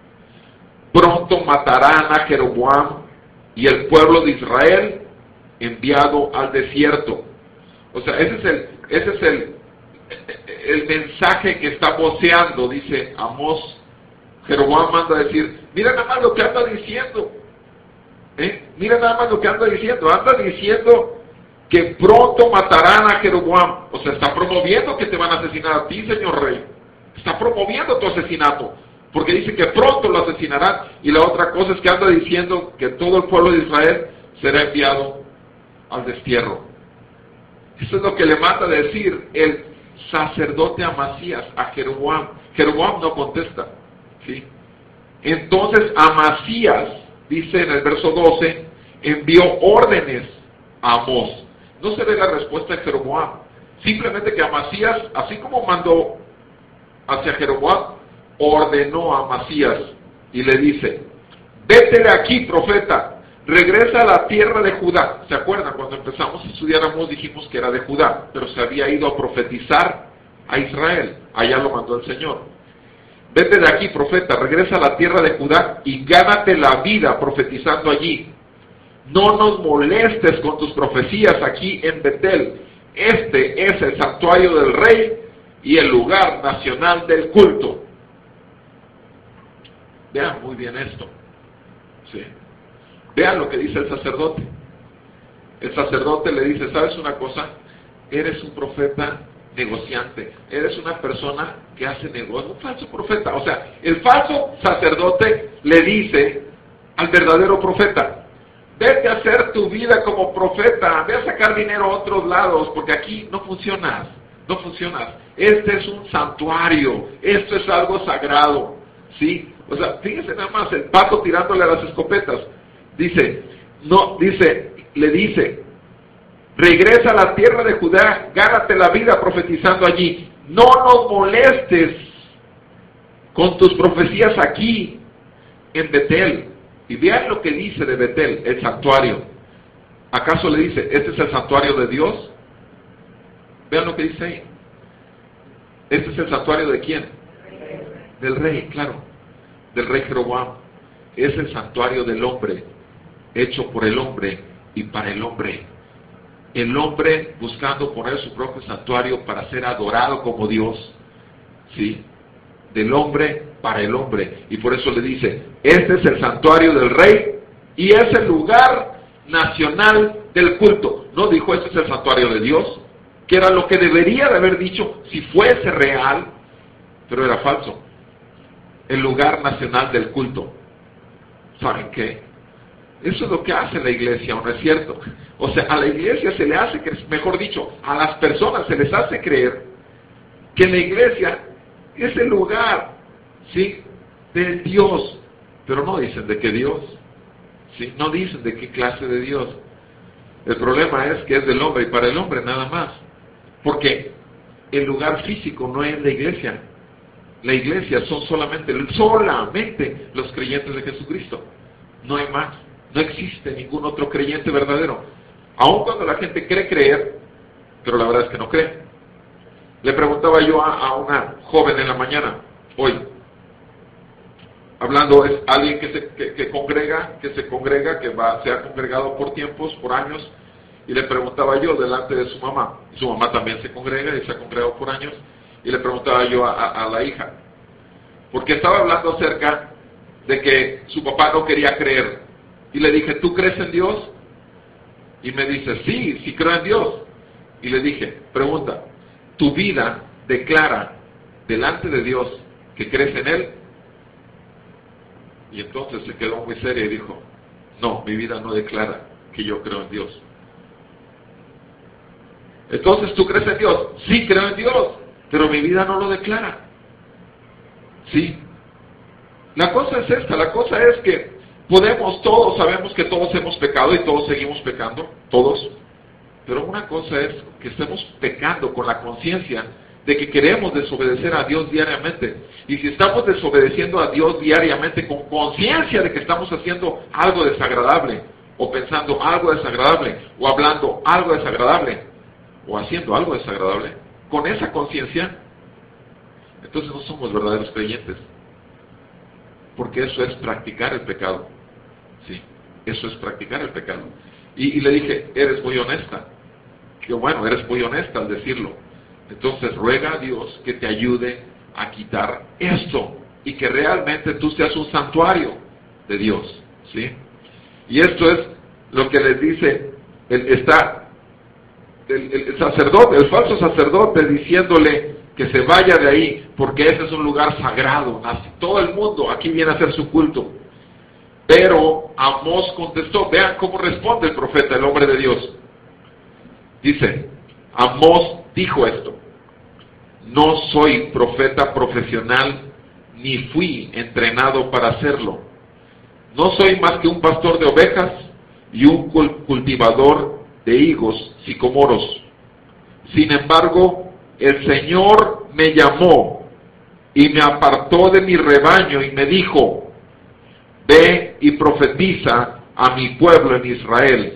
pronto matarán a Jeroboam y el pueblo de Israel enviado al desierto. O sea, ese es el, ese es el, el mensaje que está voceando, dice Amós. Jeroboam manda a decir, mira nada más lo que anda diciendo, ¿eh? Mira nada más lo que anda diciendo, anda diciendo que pronto matarán a Jeroboam. O sea, está promoviendo que te van a asesinar a ti, señor rey. Está promoviendo tu asesinato, porque dice que pronto lo asesinarán. Y la otra cosa es que anda diciendo que todo el pueblo de Israel será enviado al destierro. Eso es lo que le manda a decir el sacerdote Amasías a Jeroboam. Jeroboam no contesta, ¿sí? Entonces Amasías, dice en el verso doce, envió órdenes a Amós. No se ve la respuesta de Jeroboam, simplemente que Amasías, así como mandó hacia Jeroboam, ordenó a Amasías y le dice, vete de aquí, profeta, regresa a la tierra de Judá. ¿Se acuerdan? Cuando empezamos a estudiar Amós dijimos que era de Judá, pero se había ido a profetizar a Israel. Allá lo mandó el Señor. Vete de aquí, profeta, regresa a la tierra de Judá y gánate la vida profetizando allí. No nos molestes con tus profecías aquí en Betel. Este es el santuario del rey y el lugar nacional del culto. Vean muy bien esto, ¿sí? Vean lo que dice el sacerdote. El sacerdote le dice, ¿sabes una cosa? Eres un profeta negociante, eres una persona que hace negocio, un falso profeta. O sea, el falso sacerdote le dice al verdadero profeta, vete a hacer tu vida como profeta, ve a sacar dinero a otros lados, porque aquí no funcionas, no funcionas. Este es un santuario, esto es algo sagrado, ¿sí? O sea, fíjense nada más, el pato tirándole a las escopetas. Dice, no, dice, le dice, regresa a la tierra de Judá, gánate la vida profetizando allí. No nos molestes con tus profecías aquí en Betel. Y vean lo que dice de Betel, el santuario. ¿Acaso le dice, este es el santuario de Dios? Vean lo que dice ahí. ¿Este es el santuario de quién? Del rey, claro. Del rey Jeroboam. Es el santuario del hombre, hecho por el hombre y para el hombre. El hombre buscando poner su propio santuario para ser adorado como Dios, ¿sí? Del hombre para el hombre. Y por eso le dice, este es el santuario del rey y es el lugar nacional del culto. No dijo, este es el santuario de Dios, que era lo que debería de haber dicho si fuese real, pero era falso. El lugar nacional del culto. ¿Saben qué? Eso es lo que hace la iglesia, ¿o no es cierto? O sea, a la iglesia se le hace, mejor dicho, a las personas se les hace creer que la iglesia es el lugar, ¿sí?, de Dios, pero no dicen de qué Dios, ¿sí? No dicen de qué clase de Dios. El problema es que es del hombre y para el hombre nada más, porque el lugar físico no es la iglesia. La iglesia son solamente, solamente los creyentes de Jesucristo, no hay más. No existe ningún otro creyente verdadero, aun cuando la gente cree creer, pero la verdad es que no cree. Le preguntaba yo a, a una joven en la mañana, hoy, hablando, es alguien que se que, que congrega, que se congrega, que va, se ha congregado por tiempos, por años, y le preguntaba yo delante de su mamá, y su mamá también se congrega y se ha congregado por años, y le preguntaba yo a, a, a la hija, porque estaba hablando acerca de que su papá no quería creer, y le dije, ¿tú crees en Dios? Y me dice, sí, sí creo en Dios. Y le dije, pregunta, ¿tu vida declara delante de Dios que crees en Él? Y entonces se quedó muy seria y dijo, no, mi vida no declara que yo creo en Dios. Entonces, ¿tú crees en Dios? Sí, creo en Dios, pero mi vida no lo declara. Sí. La cosa es esta, la cosa es que podemos, todos sabemos que todos hemos pecado y todos seguimos pecando, todos. Pero una cosa es que estemos pecando con la conciencia de que queremos desobedecer a Dios diariamente. Y si estamos desobedeciendo a Dios diariamente con conciencia de que estamos haciendo algo desagradable, o pensando algo desagradable, o hablando algo desagradable, o haciendo algo desagradable, con esa conciencia, entonces no somos verdaderos creyentes. Porque eso es practicar el pecado. Sí, eso es practicar el pecado. Y, y le dije, eres muy honesta. Que bueno, eres muy honesta al decirlo. Entonces ruega a Dios que te ayude a quitar esto y que realmente tú seas un santuario de Dios, ¿sí? Y esto es lo que les dice, el, está el, el sacerdote, el falso sacerdote diciéndole que se vaya de ahí porque ese es un lugar sagrado, así, todo el mundo aquí viene a hacer su culto. Pero Amós contestó, vean cómo responde el profeta, el hombre de Dios. Dice, Amós dijo esto, no soy profeta profesional, ni fui entrenado para hacerlo. No soy más que un pastor de ovejas y un cultivador de higos sicomoros. Sin embargo, el Señor me llamó y me apartó de mi rebaño y me dijo, ve y profetiza a mi pueblo en Israel.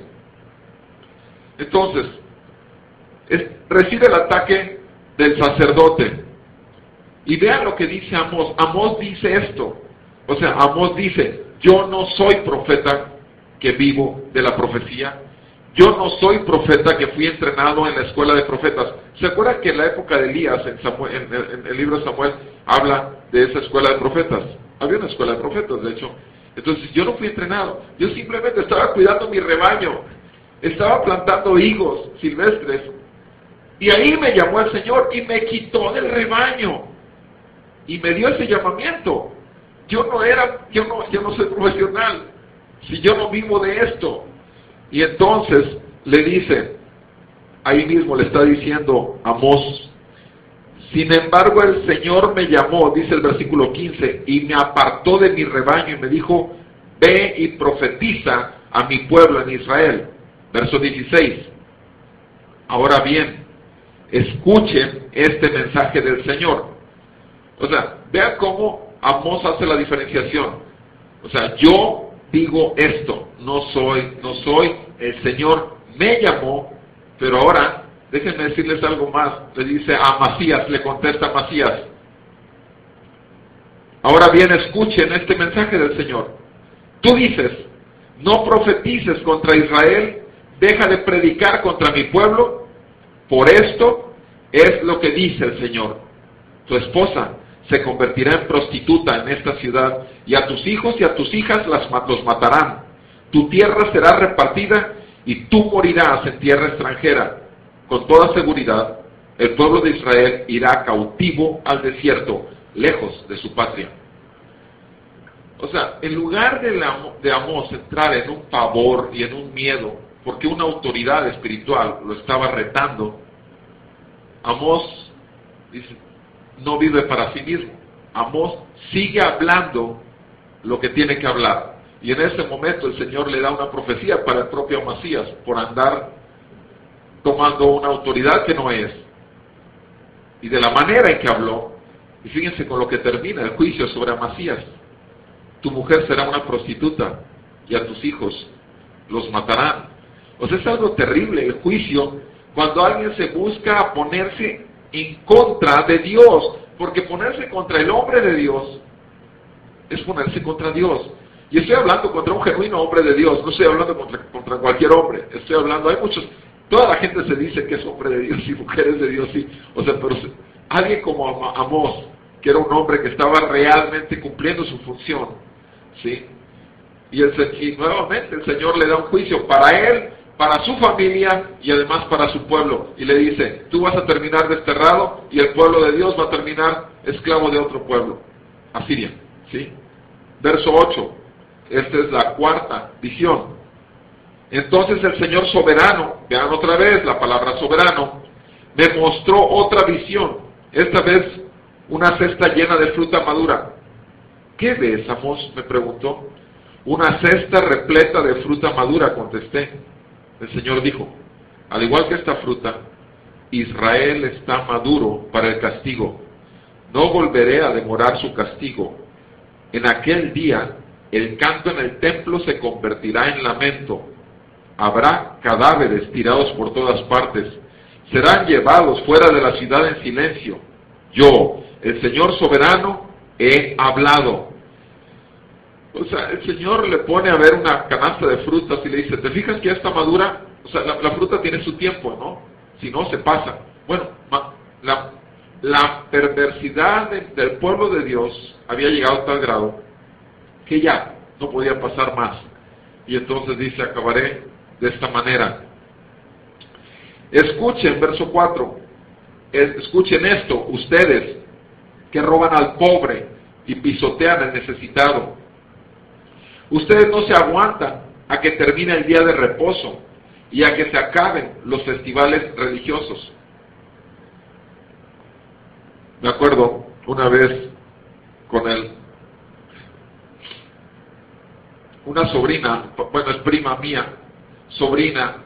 Entonces, es, recibe el ataque del sacerdote. Y vean lo que dice Amós. Amós dice esto. O sea, Amós dice, yo no soy profeta que vivo de la profecía. Yo no soy profeta que fui entrenado en la escuela de profetas. ¿Se acuerdan que en la época de Elías, en, Samuel, en, el, en el libro de Samuel, habla de esa escuela de profetas? Había una escuela de profetas, de hecho. Entonces yo no fui entrenado. Yo simplemente estaba cuidando mi rebaño. Estaba plantando higos silvestres. Y ahí me llamó el Señor y me quitó del rebaño. Y me dio ese llamamiento. Yo no era, yo no, yo no soy profesional. Si yo no vivo de esto. Y entonces le dice, ahí mismo le está diciendo Amós, sin embargo el Señor me llamó, dice el versículo quince, y me apartó de mi rebaño y me dijo, ve y profetiza a mi pueblo en Israel. Verso dieciséis, ahora bien, escuchen este mensaje del Señor. O sea, vean cómo Amós hace la diferenciación. O sea, yo digo esto, no soy, no soy, el Señor me llamó, pero ahora, déjenme decirles algo más, le dice a Amasías, le contesta a Amasías, ahora bien escuchen este mensaje del Señor, tú dices, no profetices contra Israel, deja de predicar contra mi pueblo, por esto es lo que dice el Señor, tu esposa se convertirá en prostituta en esta ciudad, y a tus hijos y a tus hijas las, los matarán. Tu tierra será repartida, y tú morirás en tierra extranjera. Con toda seguridad, el pueblo de Israel irá cautivo al desierto, lejos de su patria. O sea, en lugar de, la, de Amós entrar en un pavor y en un miedo, porque una autoridad espiritual lo estaba retando, Amós dice, no vive para sí mismo. Amós sigue hablando lo que tiene que hablar. Y en ese momento el Señor le da una profecía para el propio Amasías, por andar tomando una autoridad que no es. Y de la manera en que habló, y fíjense con lo que termina el juicio sobre Amasías. Tu mujer será una prostituta y a tus hijos los matarán. O sea, es algo terrible el juicio cuando alguien se busca ponerse en contra de Dios, porque ponerse contra el hombre de Dios es ponerse contra Dios. Y estoy hablando contra un genuino hombre de Dios, no estoy hablando contra, contra cualquier hombre, estoy hablando, hay muchos, toda la gente se dice que es hombre de Dios y mujeres de Dios, sí, o sea, pero alguien como Amós, que era un hombre que estaba realmente cumpliendo su función, ¿sí? Y, el, y nuevamente el Señor le da un juicio para él, para su familia y además para su pueblo. Y le dice, tú vas a terminar desterrado y el pueblo de Dios va a terminar esclavo de otro pueblo, Asiria, ¿sí? Verso ocho, esta es la cuarta visión. Entonces el Señor soberano, vean otra vez la palabra soberano, me mostró otra visión, esta vez una cesta llena de fruta madura. ¿Qué ves, Amós?, me preguntó. Una cesta repleta de fruta madura, contesté. El Señor dijo, al igual que esta fruta, Israel está maduro para el castigo. No volveré a demorar su castigo. En aquel día, el canto en el templo se convertirá en lamento. Habrá cadáveres tirados por todas partes. Serán llevados fuera de la ciudad en silencio. Yo, el Señor soberano, he hablado. O sea, el Señor le pone a ver una canasta de frutas y le dice, ¿te fijas que ya está madura? O sea, la, la fruta tiene su tiempo, ¿no? Si no, se pasa. Bueno, la, la perversidad de, del pueblo de Dios había llegado a tal grado que ya no podía pasar más. Y entonces dice, acabaré de esta manera. Escuchen, verso cuatro, escuchen esto, ustedes que roban al pobre y pisotean al necesitado. Ustedes no se aguantan a que termine el día de reposo y a que se acaben los festivales religiosos. Me acuerdo una vez con él, una sobrina, bueno, es prima mía, sobrina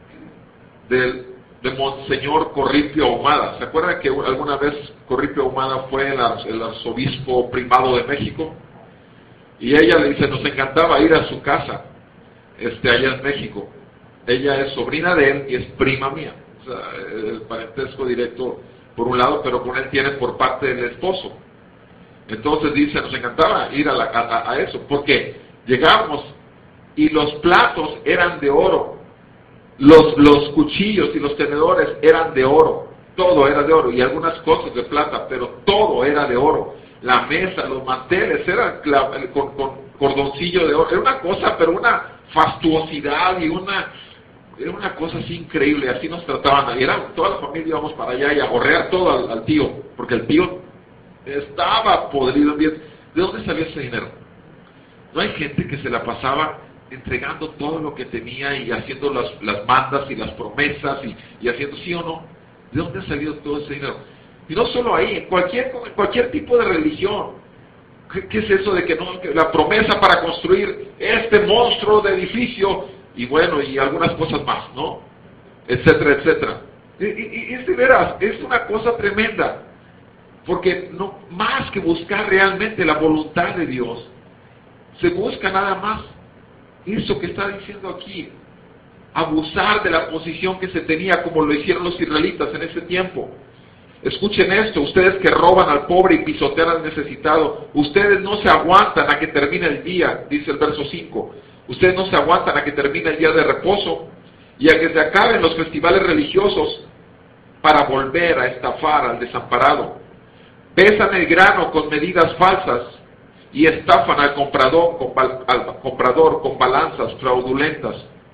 del, de Monseñor Corripio Ahumada. ¿Se acuerdan que alguna vez Corripio Ahumada fue el, el arzobispo primado de México? Y ella le dice, nos encantaba ir a su casa, este, allá en México. Ella es sobrina de él y es prima mía. O sea, el parentesco directo por un lado, pero con él tiene por parte del esposo. Entonces dice, nos encantaba ir a, la, a, a eso, porque llegamos y los platos eran de oro, los, los cuchillos y los tenedores eran de oro, todo era de oro, y algunas cosas de plata, pero todo era de oro. La mesa, los manteles, eran con, con cordoncillo de oro, era una cosa, pero una fastuosidad y una, era una cosa así increíble, así nos trataban, y era, toda la familia íbamos para allá y a gorrear todo al, al tío, porque el tío estaba podrido. ¿De dónde salía ese dinero? No hay gente que se la pasaba entregando todo lo que tenía y haciendo las, las mandas y las promesas y, y haciendo, ¿sí o no? ¿De dónde ha salido todo ese dinero? Y no solo ahí, en cualquier, en cualquier tipo de religión. ¿Qué, qué es eso de que no, que la promesa para construir este monstruo de edificio, y bueno, y algunas cosas más, ¿no? Etcétera, etcétera. Y, y, y es de veras, es una cosa tremenda. Porque no, más que buscar realmente la voluntad de Dios, se busca nada más eso que está diciendo aquí. Abusar de la posición que se tenía, como lo hicieron los israelitas en ese tiempo. Escuchen esto, ustedes que roban al pobre y pisotean al necesitado, ustedes no se aguantan a que termine el día, dice el verso cinco, ustedes no se aguantan a que termine el día de reposo y a que se acaben los festivales religiosos para volver a estafar al desamparado. Pesan el grano con medidas falsas y estafan al comprador con, al comprador con balanzas fraudulentas.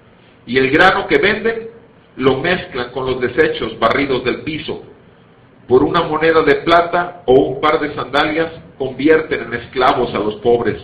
y el grano que venden lo mezclan con los desechos barridos del piso. Por una moneda de plata o un par de sandalias convierten en esclavos a los pobres.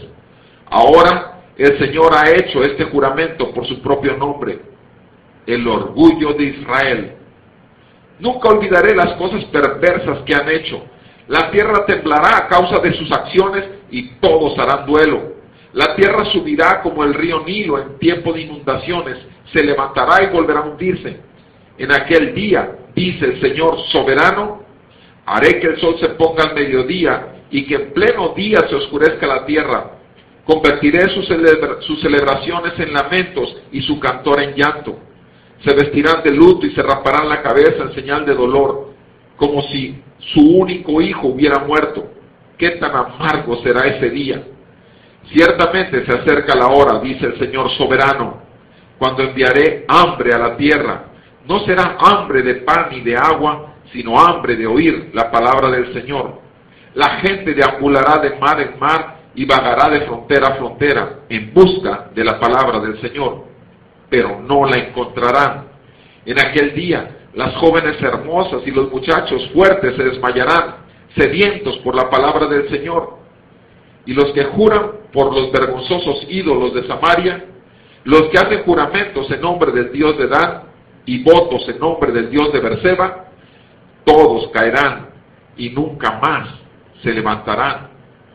Ahora el Señor ha hecho este juramento por su propio nombre, el orgullo de Israel. Nunca olvidaré las cosas perversas que han hecho. La tierra temblará a causa de sus acciones y todos harán duelo. La tierra subirá como el río Nilo en tiempo de inundaciones, se levantará y volverá a hundirse. En aquel día, dice el Señor soberano, haré que el sol se ponga al mediodía y que en pleno día se oscurezca la tierra. Convertiré sus, celebra- sus celebraciones en lamentos y su cantor en llanto. Se vestirán de luto y se raparán la cabeza en señal de dolor, como si su único hijo hubiera muerto. Qué tan amargo será ese día. Ciertamente se acerca la hora, dice el Señor soberano, cuando enviaré hambre a la tierra. No será hambre de pan ni de agua, sino hambre de oír la palabra del Señor. La gente deambulará de mar en mar y vagará de frontera a frontera en busca de la palabra del Señor, pero no la encontrarán. En aquel día las jóvenes hermosas y los muchachos fuertes se desmayarán, sedientos por la palabra del Señor. Y los que juran por los vergonzosos ídolos de Samaria, los que hacen juramentos en nombre del Dios de Dan y votos en nombre del Dios de Berseba, todos caerán y nunca más se levantarán.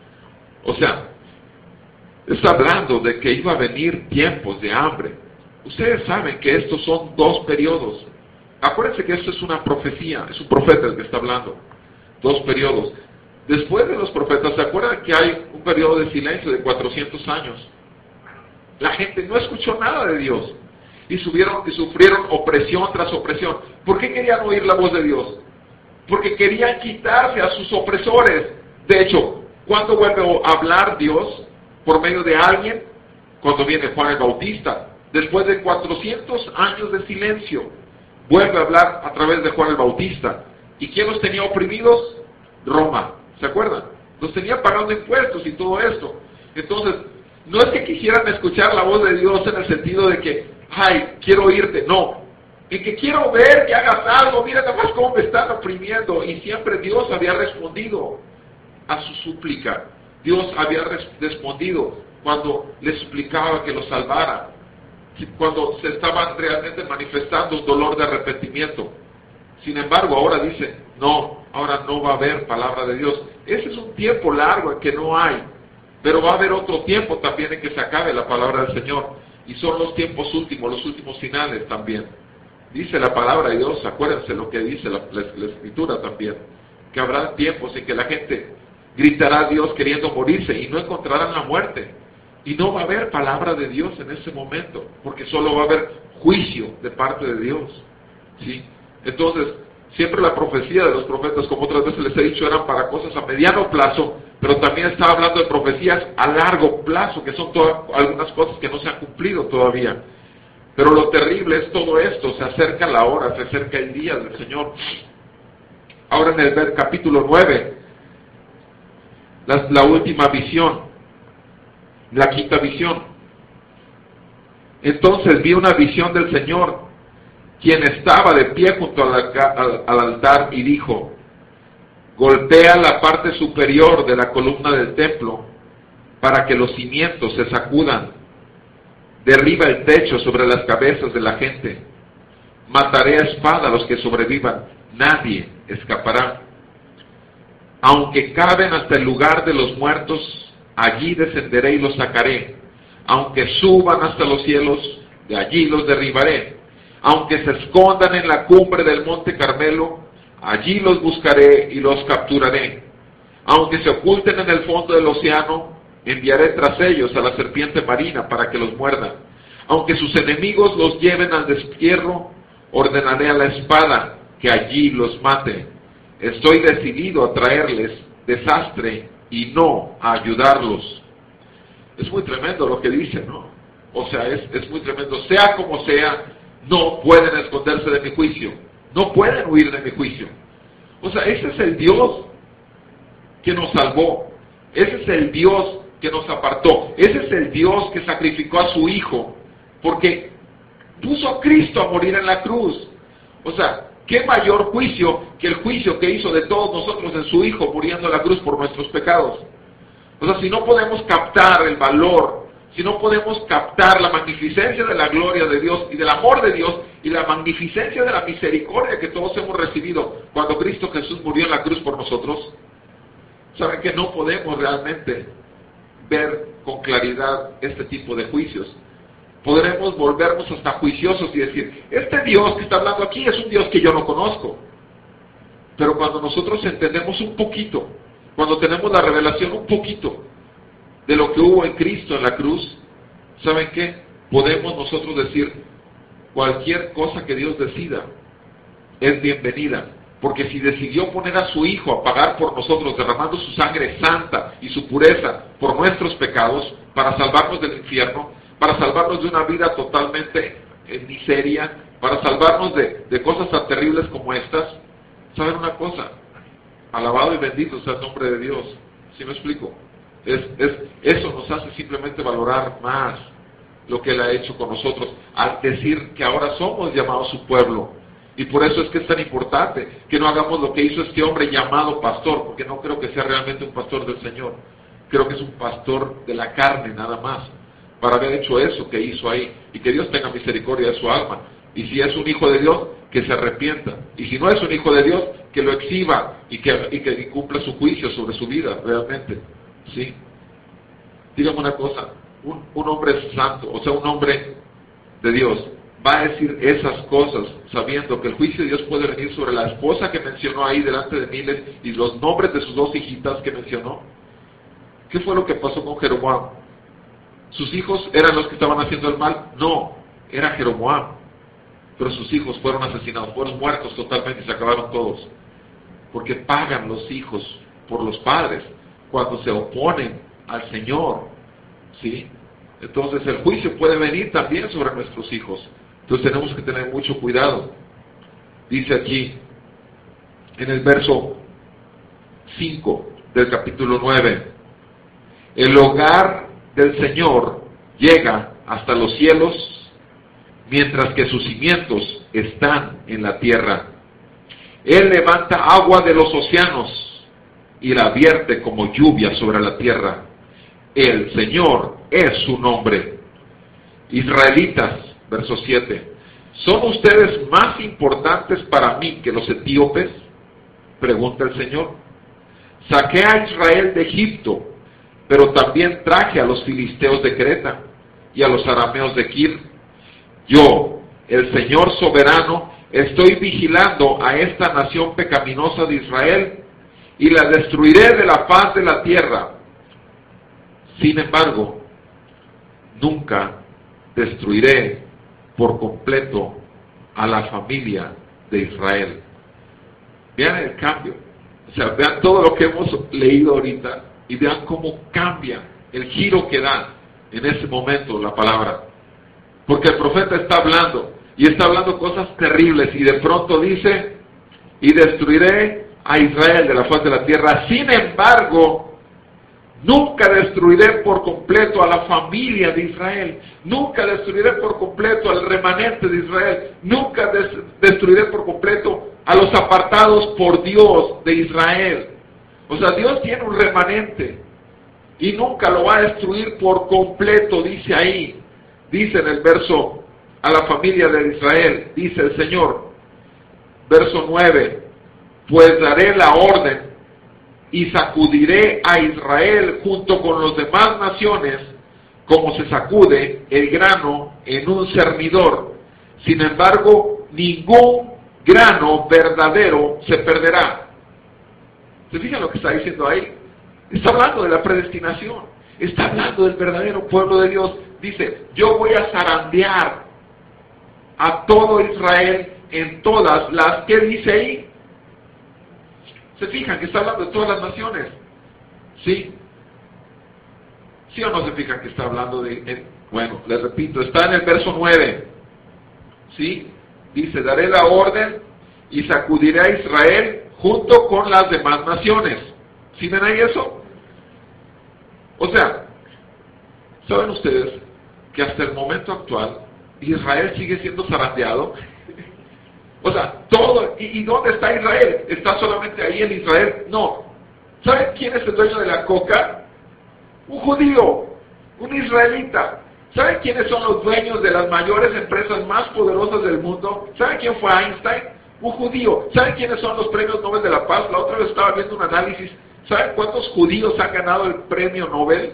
O sea, está hablando de que iba a venir tiempos de hambre. Ustedes saben que estos son dos periodos. Acuérdense que esto es una profecía, es un profeta el que está hablando. Dos periodos. Después de los profetas, ¿se acuerdan que hay un periodo de silencio de cuatrocientos años? La gente no escuchó nada de Dios y, subieron, y sufrieron opresión tras opresión. ¿Por qué querían oír la voz de Dios? Porque querían quitarse a sus opresores. De hecho, ¿cuándo vuelve a hablar Dios por medio de alguien? Cuando viene Juan el Bautista. Después de cuatrocientos años de silencio, vuelve a hablar a través de Juan el Bautista. ¿Y quién los tenía oprimidos? Roma. ¿Se acuerdan? Los tenía pagando impuestos y todo esto. Entonces, no es que quisieran escuchar la voz de Dios en el sentido de que, ay, quiero oírte. No. En que quiero ver que hagas algo. Mira nada más cómo me están oprimiendo. Y siempre Dios había respondido a su súplica. Dios había res- respondido cuando les suplicaba que los salvara. Cuando se estaban realmente manifestando un dolor de arrepentimiento. Sin embargo, ahora dice, no, ahora no va a haber palabra de Dios. Ese es un tiempo largo en que no hay, pero va a haber otro tiempo también en que se acabe la palabra del Señor, y son los tiempos últimos, los últimos finales también. Dice la palabra de Dios, acuérdense lo que dice la, la, la Escritura también, que habrá tiempos en que la gente gritará a Dios queriendo morirse y no encontrarán la muerte, y no va a haber palabra de Dios en ese momento, porque solo va a haber juicio de parte de Dios, ¿sí? Entonces, siempre la profecía de los profetas, como otras veces les he dicho, eran para cosas a mediano plazo, pero también estaba hablando de profecías a largo plazo, que son todas, algunas cosas que no se han cumplido todavía. Pero lo terrible es todo esto, se acerca la hora, se acerca el día del Señor. Ahora en el capítulo nueve, la, la última visión, la quinta visión. Entonces vi una visión del Señor, quien estaba de pie junto al, al, al altar y dijo, golpea la parte superior de la columna del templo para que los cimientos se sacudan, derriba el techo sobre las cabezas de la gente, mataré a espada a los que sobrevivan, nadie escapará. Aunque caben hasta el lugar de los muertos, allí descenderé y los sacaré. Aunque suban hasta los cielos, de allí los derribaré. Aunque se escondan en la cumbre del monte Carmelo, allí los buscaré y los capturaré. Aunque se oculten en el fondo del océano, enviaré tras ellos a la serpiente marina para que los muerda. Aunque sus enemigos los lleven al destierro, ordenaré a la espada que allí los mate. Estoy decidido a traerles desastre y no a ayudarlos. Es muy tremendo lo que dice, ¿no? O sea, es, es muy tremendo. Sea como sea, no pueden esconderse de mi juicio. No pueden huir de mi juicio. O sea, ese es el Dios que nos salvó. Ese es el Dios que nos apartó. Ese es el Dios que sacrificó a su Hijo. Porque puso a Cristo a morir en la cruz. O sea, ¿qué mayor juicio que el juicio que hizo de todos nosotros en su Hijo muriendo en la cruz por nuestros pecados? O sea, si no podemos captar el valor, si no podemos captar la magnificencia de la gloria de Dios y del amor de Dios y la magnificencia de la misericordia que todos hemos recibido cuando Cristo Jesús murió en la cruz por nosotros, saben que no podemos realmente ver con claridad este tipo de juicios. Podremos volvernos hasta juiciosos y decir, este Dios que está hablando aquí es un Dios que yo no conozco. Pero cuando nosotros entendemos un poquito, cuando tenemos la revelación un poquito de lo que hubo en Cristo en la cruz, ¿saben qué? Podemos nosotros decir, cualquier cosa que Dios decida es bienvenida. Porque si decidió poner a su Hijo a pagar por nosotros, derramando su sangre santa y su pureza por nuestros pecados, para salvarnos del infierno, para salvarnos de una vida totalmente en miseria, para salvarnos de, de cosas tan terribles como estas, ¿saben una cosa? Alabado y bendito sea el nombre de Dios. ¿Sí me explico? Es, es, eso nos hace simplemente valorar más lo que Él ha hecho con nosotros, al decir que ahora somos llamados su pueblo. Y por eso es que es tan importante que no hagamos lo que hizo este hombre llamado pastor, porque no creo que sea realmente un pastor del Señor. Creo que es un pastor de la carne nada más, para haber hecho eso que hizo ahí. Y que Dios tenga misericordia de su alma. Y si es un hijo de Dios, que se arrepienta. Y si no es un hijo de Dios, que lo exhiba y que, y que cumpla su juicio sobre su vida, realmente. ¿Sí? Dígame una cosa, un, un hombre santo, o sea, un hombre de Dios, va a decir esas cosas sabiendo que el juicio de Dios puede venir sobre la esposa que mencionó ahí delante de miles y los nombres de sus dos hijitas que mencionó. ¿Qué fue lo que pasó con Jeroboam? ¿Sus hijos eran los que estaban haciendo el mal? No, era Jeroboam. Pero sus hijos fueron asesinados, fueron muertos totalmente y se acabaron todos. Porque pagan los hijos por los padres cuando se oponen al Señor. ¿Sí? Entonces el juicio puede venir también sobre nuestros hijos. Entonces tenemos que tener mucho cuidado. Dice aquí, en el verso cinco del capítulo nueve, el hogar del Señor llega hasta los cielos, mientras que sus cimientos están en la tierra. Él levanta agua de los océanos y la vierte como lluvia sobre la tierra. El Señor es su nombre. Israelitas, verso siete, ¿son ustedes más importantes para mí que los etíopes? Pregunta el Señor. Saqué a Israel de Egipto, pero también traje a los filisteos de Creta y a los arameos de Kir. Yo, el Señor soberano, estoy vigilando a esta nación pecaminosa de Israel y la destruiré de la faz de la tierra. Sin embargo, nunca destruiré por completo a la familia de Israel. Vean el cambio. O sea, vean todo lo que hemos leído ahorita y vean cómo cambia el giro que da en ese momento la palabra. Porque el profeta está hablando y está hablando cosas terribles y de pronto dice, y destruiré a Israel de la faz de la tierra. Sin embargo, nunca destruiré por completo a la familia de Israel. Nunca destruiré por completo al remanente de Israel. Nunca des destruiré por completo a los apartados por Dios de Israel. O sea, Dios tiene un remanente y nunca lo va a destruir por completo, dice ahí. Dice en el verso, a la familia de Israel, dice el Señor, verso nueve, pues daré la orden y sacudiré a Israel junto con las demás naciones, como se sacude el grano en un cernidor. Sin embargo, ningún grano verdadero se perderá. ¿Se fijan lo que está diciendo ahí? Está hablando de la predestinación. Está hablando del verdadero pueblo de Dios. Dice, yo voy a zarandear a todo Israel en todas las, ¿qué dice ahí? ¿Se fijan que está hablando de todas las naciones? ¿Sí? ¿Sí o no se fijan que está hablando de... En, bueno, les repito, está en el verso nueve. ¿Sí? Dice, daré la orden y sacudiré a Israel junto con las demás naciones. ¿Sí ven ahí eso? O sea, ¿saben ustedes que hasta el momento actual Israel sigue siendo zarandeado. O sea, todo, ¿y, ¿y dónde está Israel? ¿Está solamente ahí en Israel? No. ¿Saben quién es el dueño de la coca? Un judío, un israelita. ¿Saben quiénes son los dueños de las mayores empresas más poderosas del mundo? ¿Saben quién fue Einstein? Un judío. ¿Saben quiénes son los premios Nobel de la Paz? La otra vez estaba viendo un análisis. ¿Saben cuántos judíos han ganado el premio Nobel?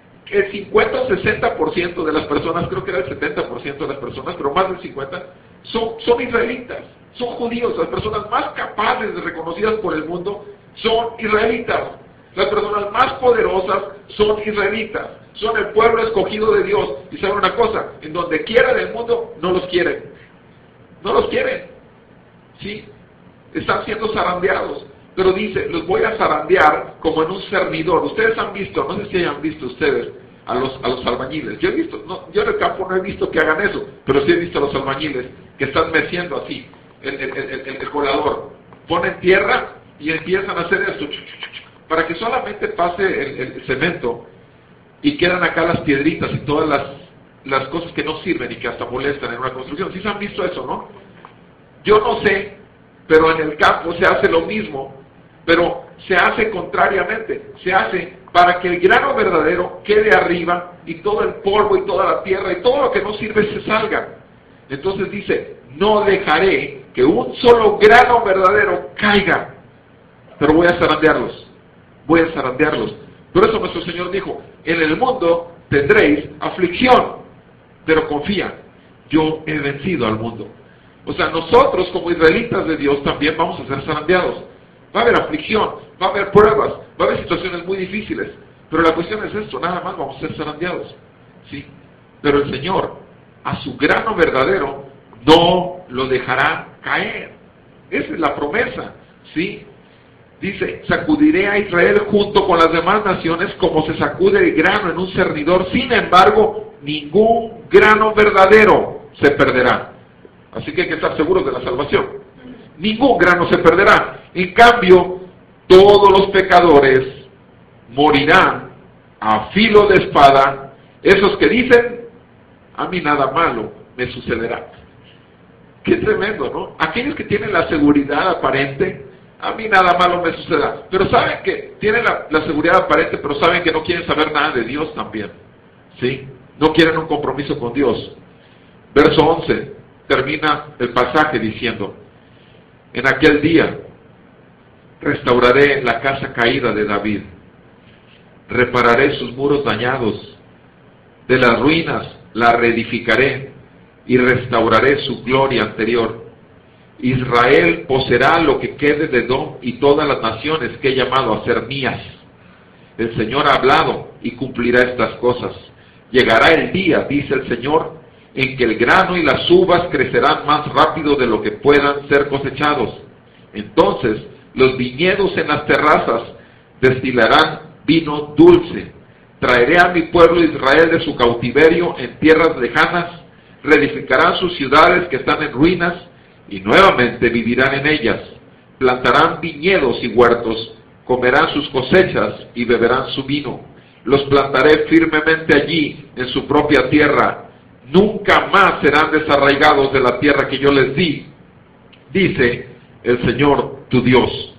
El cincuenta o sesenta por ciento de las personas, creo que era el setenta por ciento de las personas, pero más del cincuenta, son, son israelitas, son judíos. Las personas más capaces, reconocidas por el mundo, son israelitas. Las personas más poderosas son israelitas, son el pueblo escogido de Dios. Y saben una cosa, en donde quiera del mundo, no los quieren. No los quieren. ¿Sí? Están siendo zarandeados. Pero dice, los voy a zarandear como en un cernidor. Ustedes han visto, no sé si hayan visto ustedes, a los, a los albañiles. Yo he visto, no, yo en el campo no he visto que hagan eso, pero sí he visto a los albañiles que están meciendo así, el, el, el, el, el colador. Ponen tierra y empiezan a hacer esto, para que solamente pase el, el cemento y quedan acá las piedritas y todas las, las cosas que no sirven y que hasta molestan en una construcción. ¿Sí se han visto eso, no? Yo no sé, pero en el campo se hace lo mismo, pero se hace contrariamente, se hace para que el grano verdadero quede arriba y todo el polvo y toda la tierra y todo lo que no sirve se salga. Entonces dice, no dejaré que un solo grano verdadero caiga, pero voy a zarandearlos, voy a zarandearlos. Por eso nuestro Señor dijo, en el mundo tendréis aflicción, pero confía, yo he vencido al mundo. O sea, nosotros como israelitas de Dios también vamos a ser zarandeados. Va a haber aflicción, va a haber pruebas, va a haber situaciones muy difíciles. Pero la cuestión es esto, nada más vamos a ser zarandeados. ¿Sí? Pero el Señor, a su grano verdadero, no lo dejará caer. Esa es la promesa. ¿Sí? Dice, sacudiré a Israel junto con las demás naciones como se sacude el grano en un cernidor. Sin embargo, ningún grano verdadero se perderá. Así que hay que estar seguros de la salvación. Ningún grano se perderá. En cambio, todos los pecadores morirán a filo de espada. Esos que dicen, a mí nada malo me sucederá. Qué tremendo, ¿no? Aquellos que tienen la seguridad aparente, a mí nada malo me sucederá. Pero saben que tienen la, la seguridad aparente, pero saben que no quieren saber nada de Dios también. ¿Sí? No quieren un compromiso con Dios. Verso once. Termina el pasaje diciendo, en aquel día restauraré la casa caída de David, repararé sus muros dañados, de las ruinas la reedificaré y restauraré su gloria anterior. Israel poseerá lo que quede de Edom y todas las naciones que he llamado a ser mías. El Señor ha hablado y cumplirá estas cosas. Llegará el día, dice el Señor, en que el grano y las uvas crecerán más rápido de lo que puedan ser cosechados. Entonces los viñedos en las terrazas destilarán vino dulce. Traeré a mi pueblo Israel de su cautiverio en tierras lejanas, reedificarán sus ciudades que están en ruinas y nuevamente vivirán en ellas. Plantarán viñedos y huertos, comerán sus cosechas y beberán su vino. Los plantaré firmemente allí en su propia tierra. Nunca más serán desarraigados de la tierra que yo les di, dice el Señor tu Dios.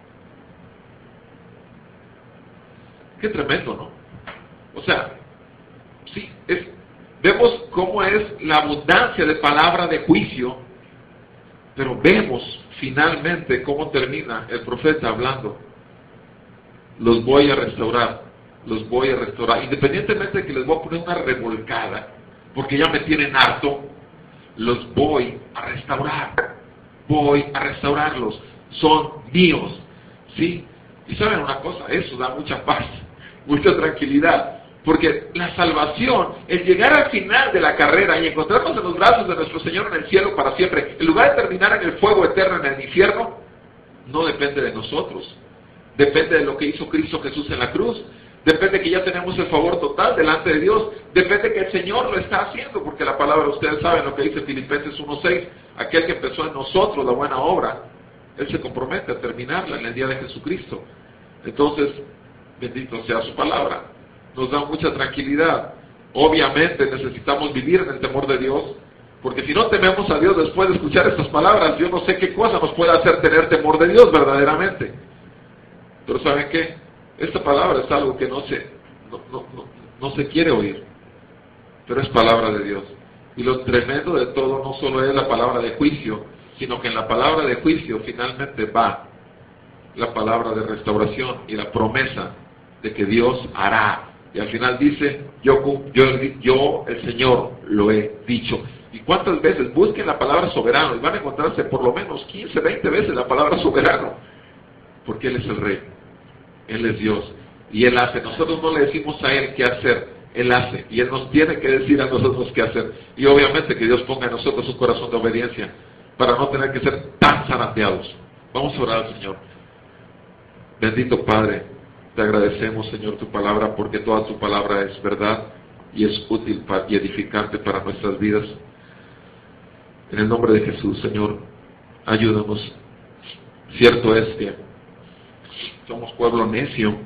Qué tremendo, ¿no? O sea, sí, es, vemos cómo es la abundancia de palabra de juicio, pero vemos finalmente cómo termina el profeta hablando. Los voy a restaurar, los voy a restaurar, independientemente de que les voy a poner una revolcada, porque ya me tienen harto, los voy a restaurar, voy a restaurarlos, son míos, ¿sí? Y saben una cosa, eso da mucha paz, mucha tranquilidad, porque la salvación, el llegar al final de la carrera y encontrarnos en los brazos de nuestro Señor en el cielo para siempre, en lugar de terminar en el fuego eterno, en el infierno, no depende de nosotros, depende de lo que hizo Cristo Jesús en la cruz. Depende que ya tenemos el favor total delante de Dios. Depende que el Señor lo está haciendo, porque la palabra, ustedes saben lo que dice Filipenses uno seis, aquel que empezó en nosotros la buena obra, Él se compromete a terminarla en el día de Jesucristo. Entonces, bendito sea su palabra. Nos da mucha tranquilidad. Obviamente necesitamos vivir en el temor de Dios, Porque si no tememos a Dios después de escuchar estas palabras, yo no sé qué cosa nos puede hacer tener temor de Dios verdaderamente. Pero ¿saben qué? Esta palabra es algo que no se, no, no, no, no se quiere oír, pero es palabra de Dios. Y lo tremendo de todo no solo es la palabra de juicio, sino que en la palabra de juicio finalmente va la palabra de restauración y la promesa de que Dios hará. Y al final dice, yo, yo, yo el Señor lo he dicho. ¿Y cuántas veces? Busquen la palabra soberano y van a encontrarse por lo menos quince, veinte veces la palabra soberano. Porque Él es el Rey, Él es Dios y Él hace. Nosotros no le decimos a Él qué hacer, Él hace. Y Él nos tiene que decir a nosotros qué hacer. Y obviamente que Dios ponga en nosotros un corazón de obediencia para no tener que ser tan zarandeados. Vamos a orar al Señor. Bendito Padre, te agradecemos, Señor, tu palabra, porque toda tu palabra es verdad y es útil y edificante para nuestras vidas. En el nombre de Jesús, Señor, ayúdanos. Cierto es que somos pueblo necio,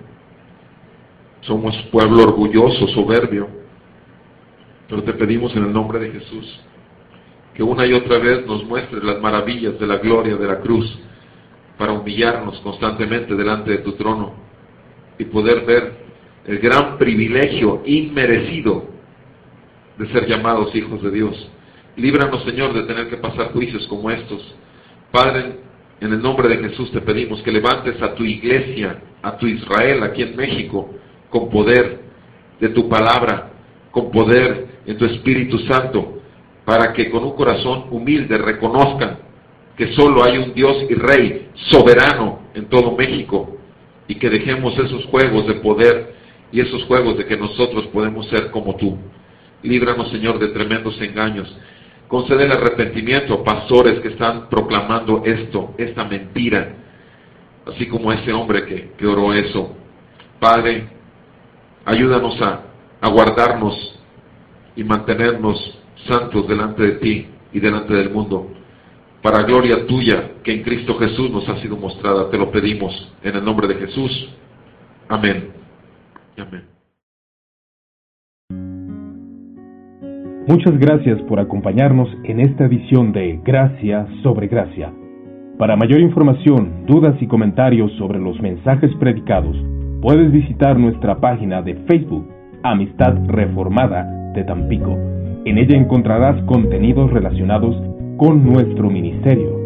somos pueblo orgulloso, soberbio, pero te pedimos en el nombre de Jesús que una y otra vez nos muestres las maravillas de la gloria de la cruz para humillarnos constantemente delante de tu trono y poder ver el gran privilegio inmerecido de ser llamados hijos de Dios. Líbranos, Señor, de tener que pasar juicios como estos. Padre, en el nombre de Jesús te pedimos que levantes a tu iglesia, a tu Israel aquí en México, con poder de tu palabra, con poder en tu Espíritu Santo, para que con un corazón humilde reconozcan que solo hay un Dios y Rey soberano en todo México, y que dejemos esos juegos de poder y esos juegos de que nosotros podemos ser como tú. Líbranos, Señor, de tremendos engaños. Concede el arrepentimiento a pastores que están proclamando esto, esta mentira, así como ese hombre que, que oró eso. Padre, ayúdanos a, a guardarnos y mantenernos santos delante de ti y delante del mundo, para gloria tuya que en Cristo Jesús nos ha sido mostrada. Te lo pedimos en el nombre de Jesús. Amén. Amén. Muchas gracias por acompañarnos en esta edición de Gracia sobre Gracia. Para mayor información, dudas y comentarios sobre los mensajes predicados, puedes visitar nuestra página de Facebook, Amistad Reformada de Tampico. En ella encontrarás contenidos relacionados con nuestro ministerio.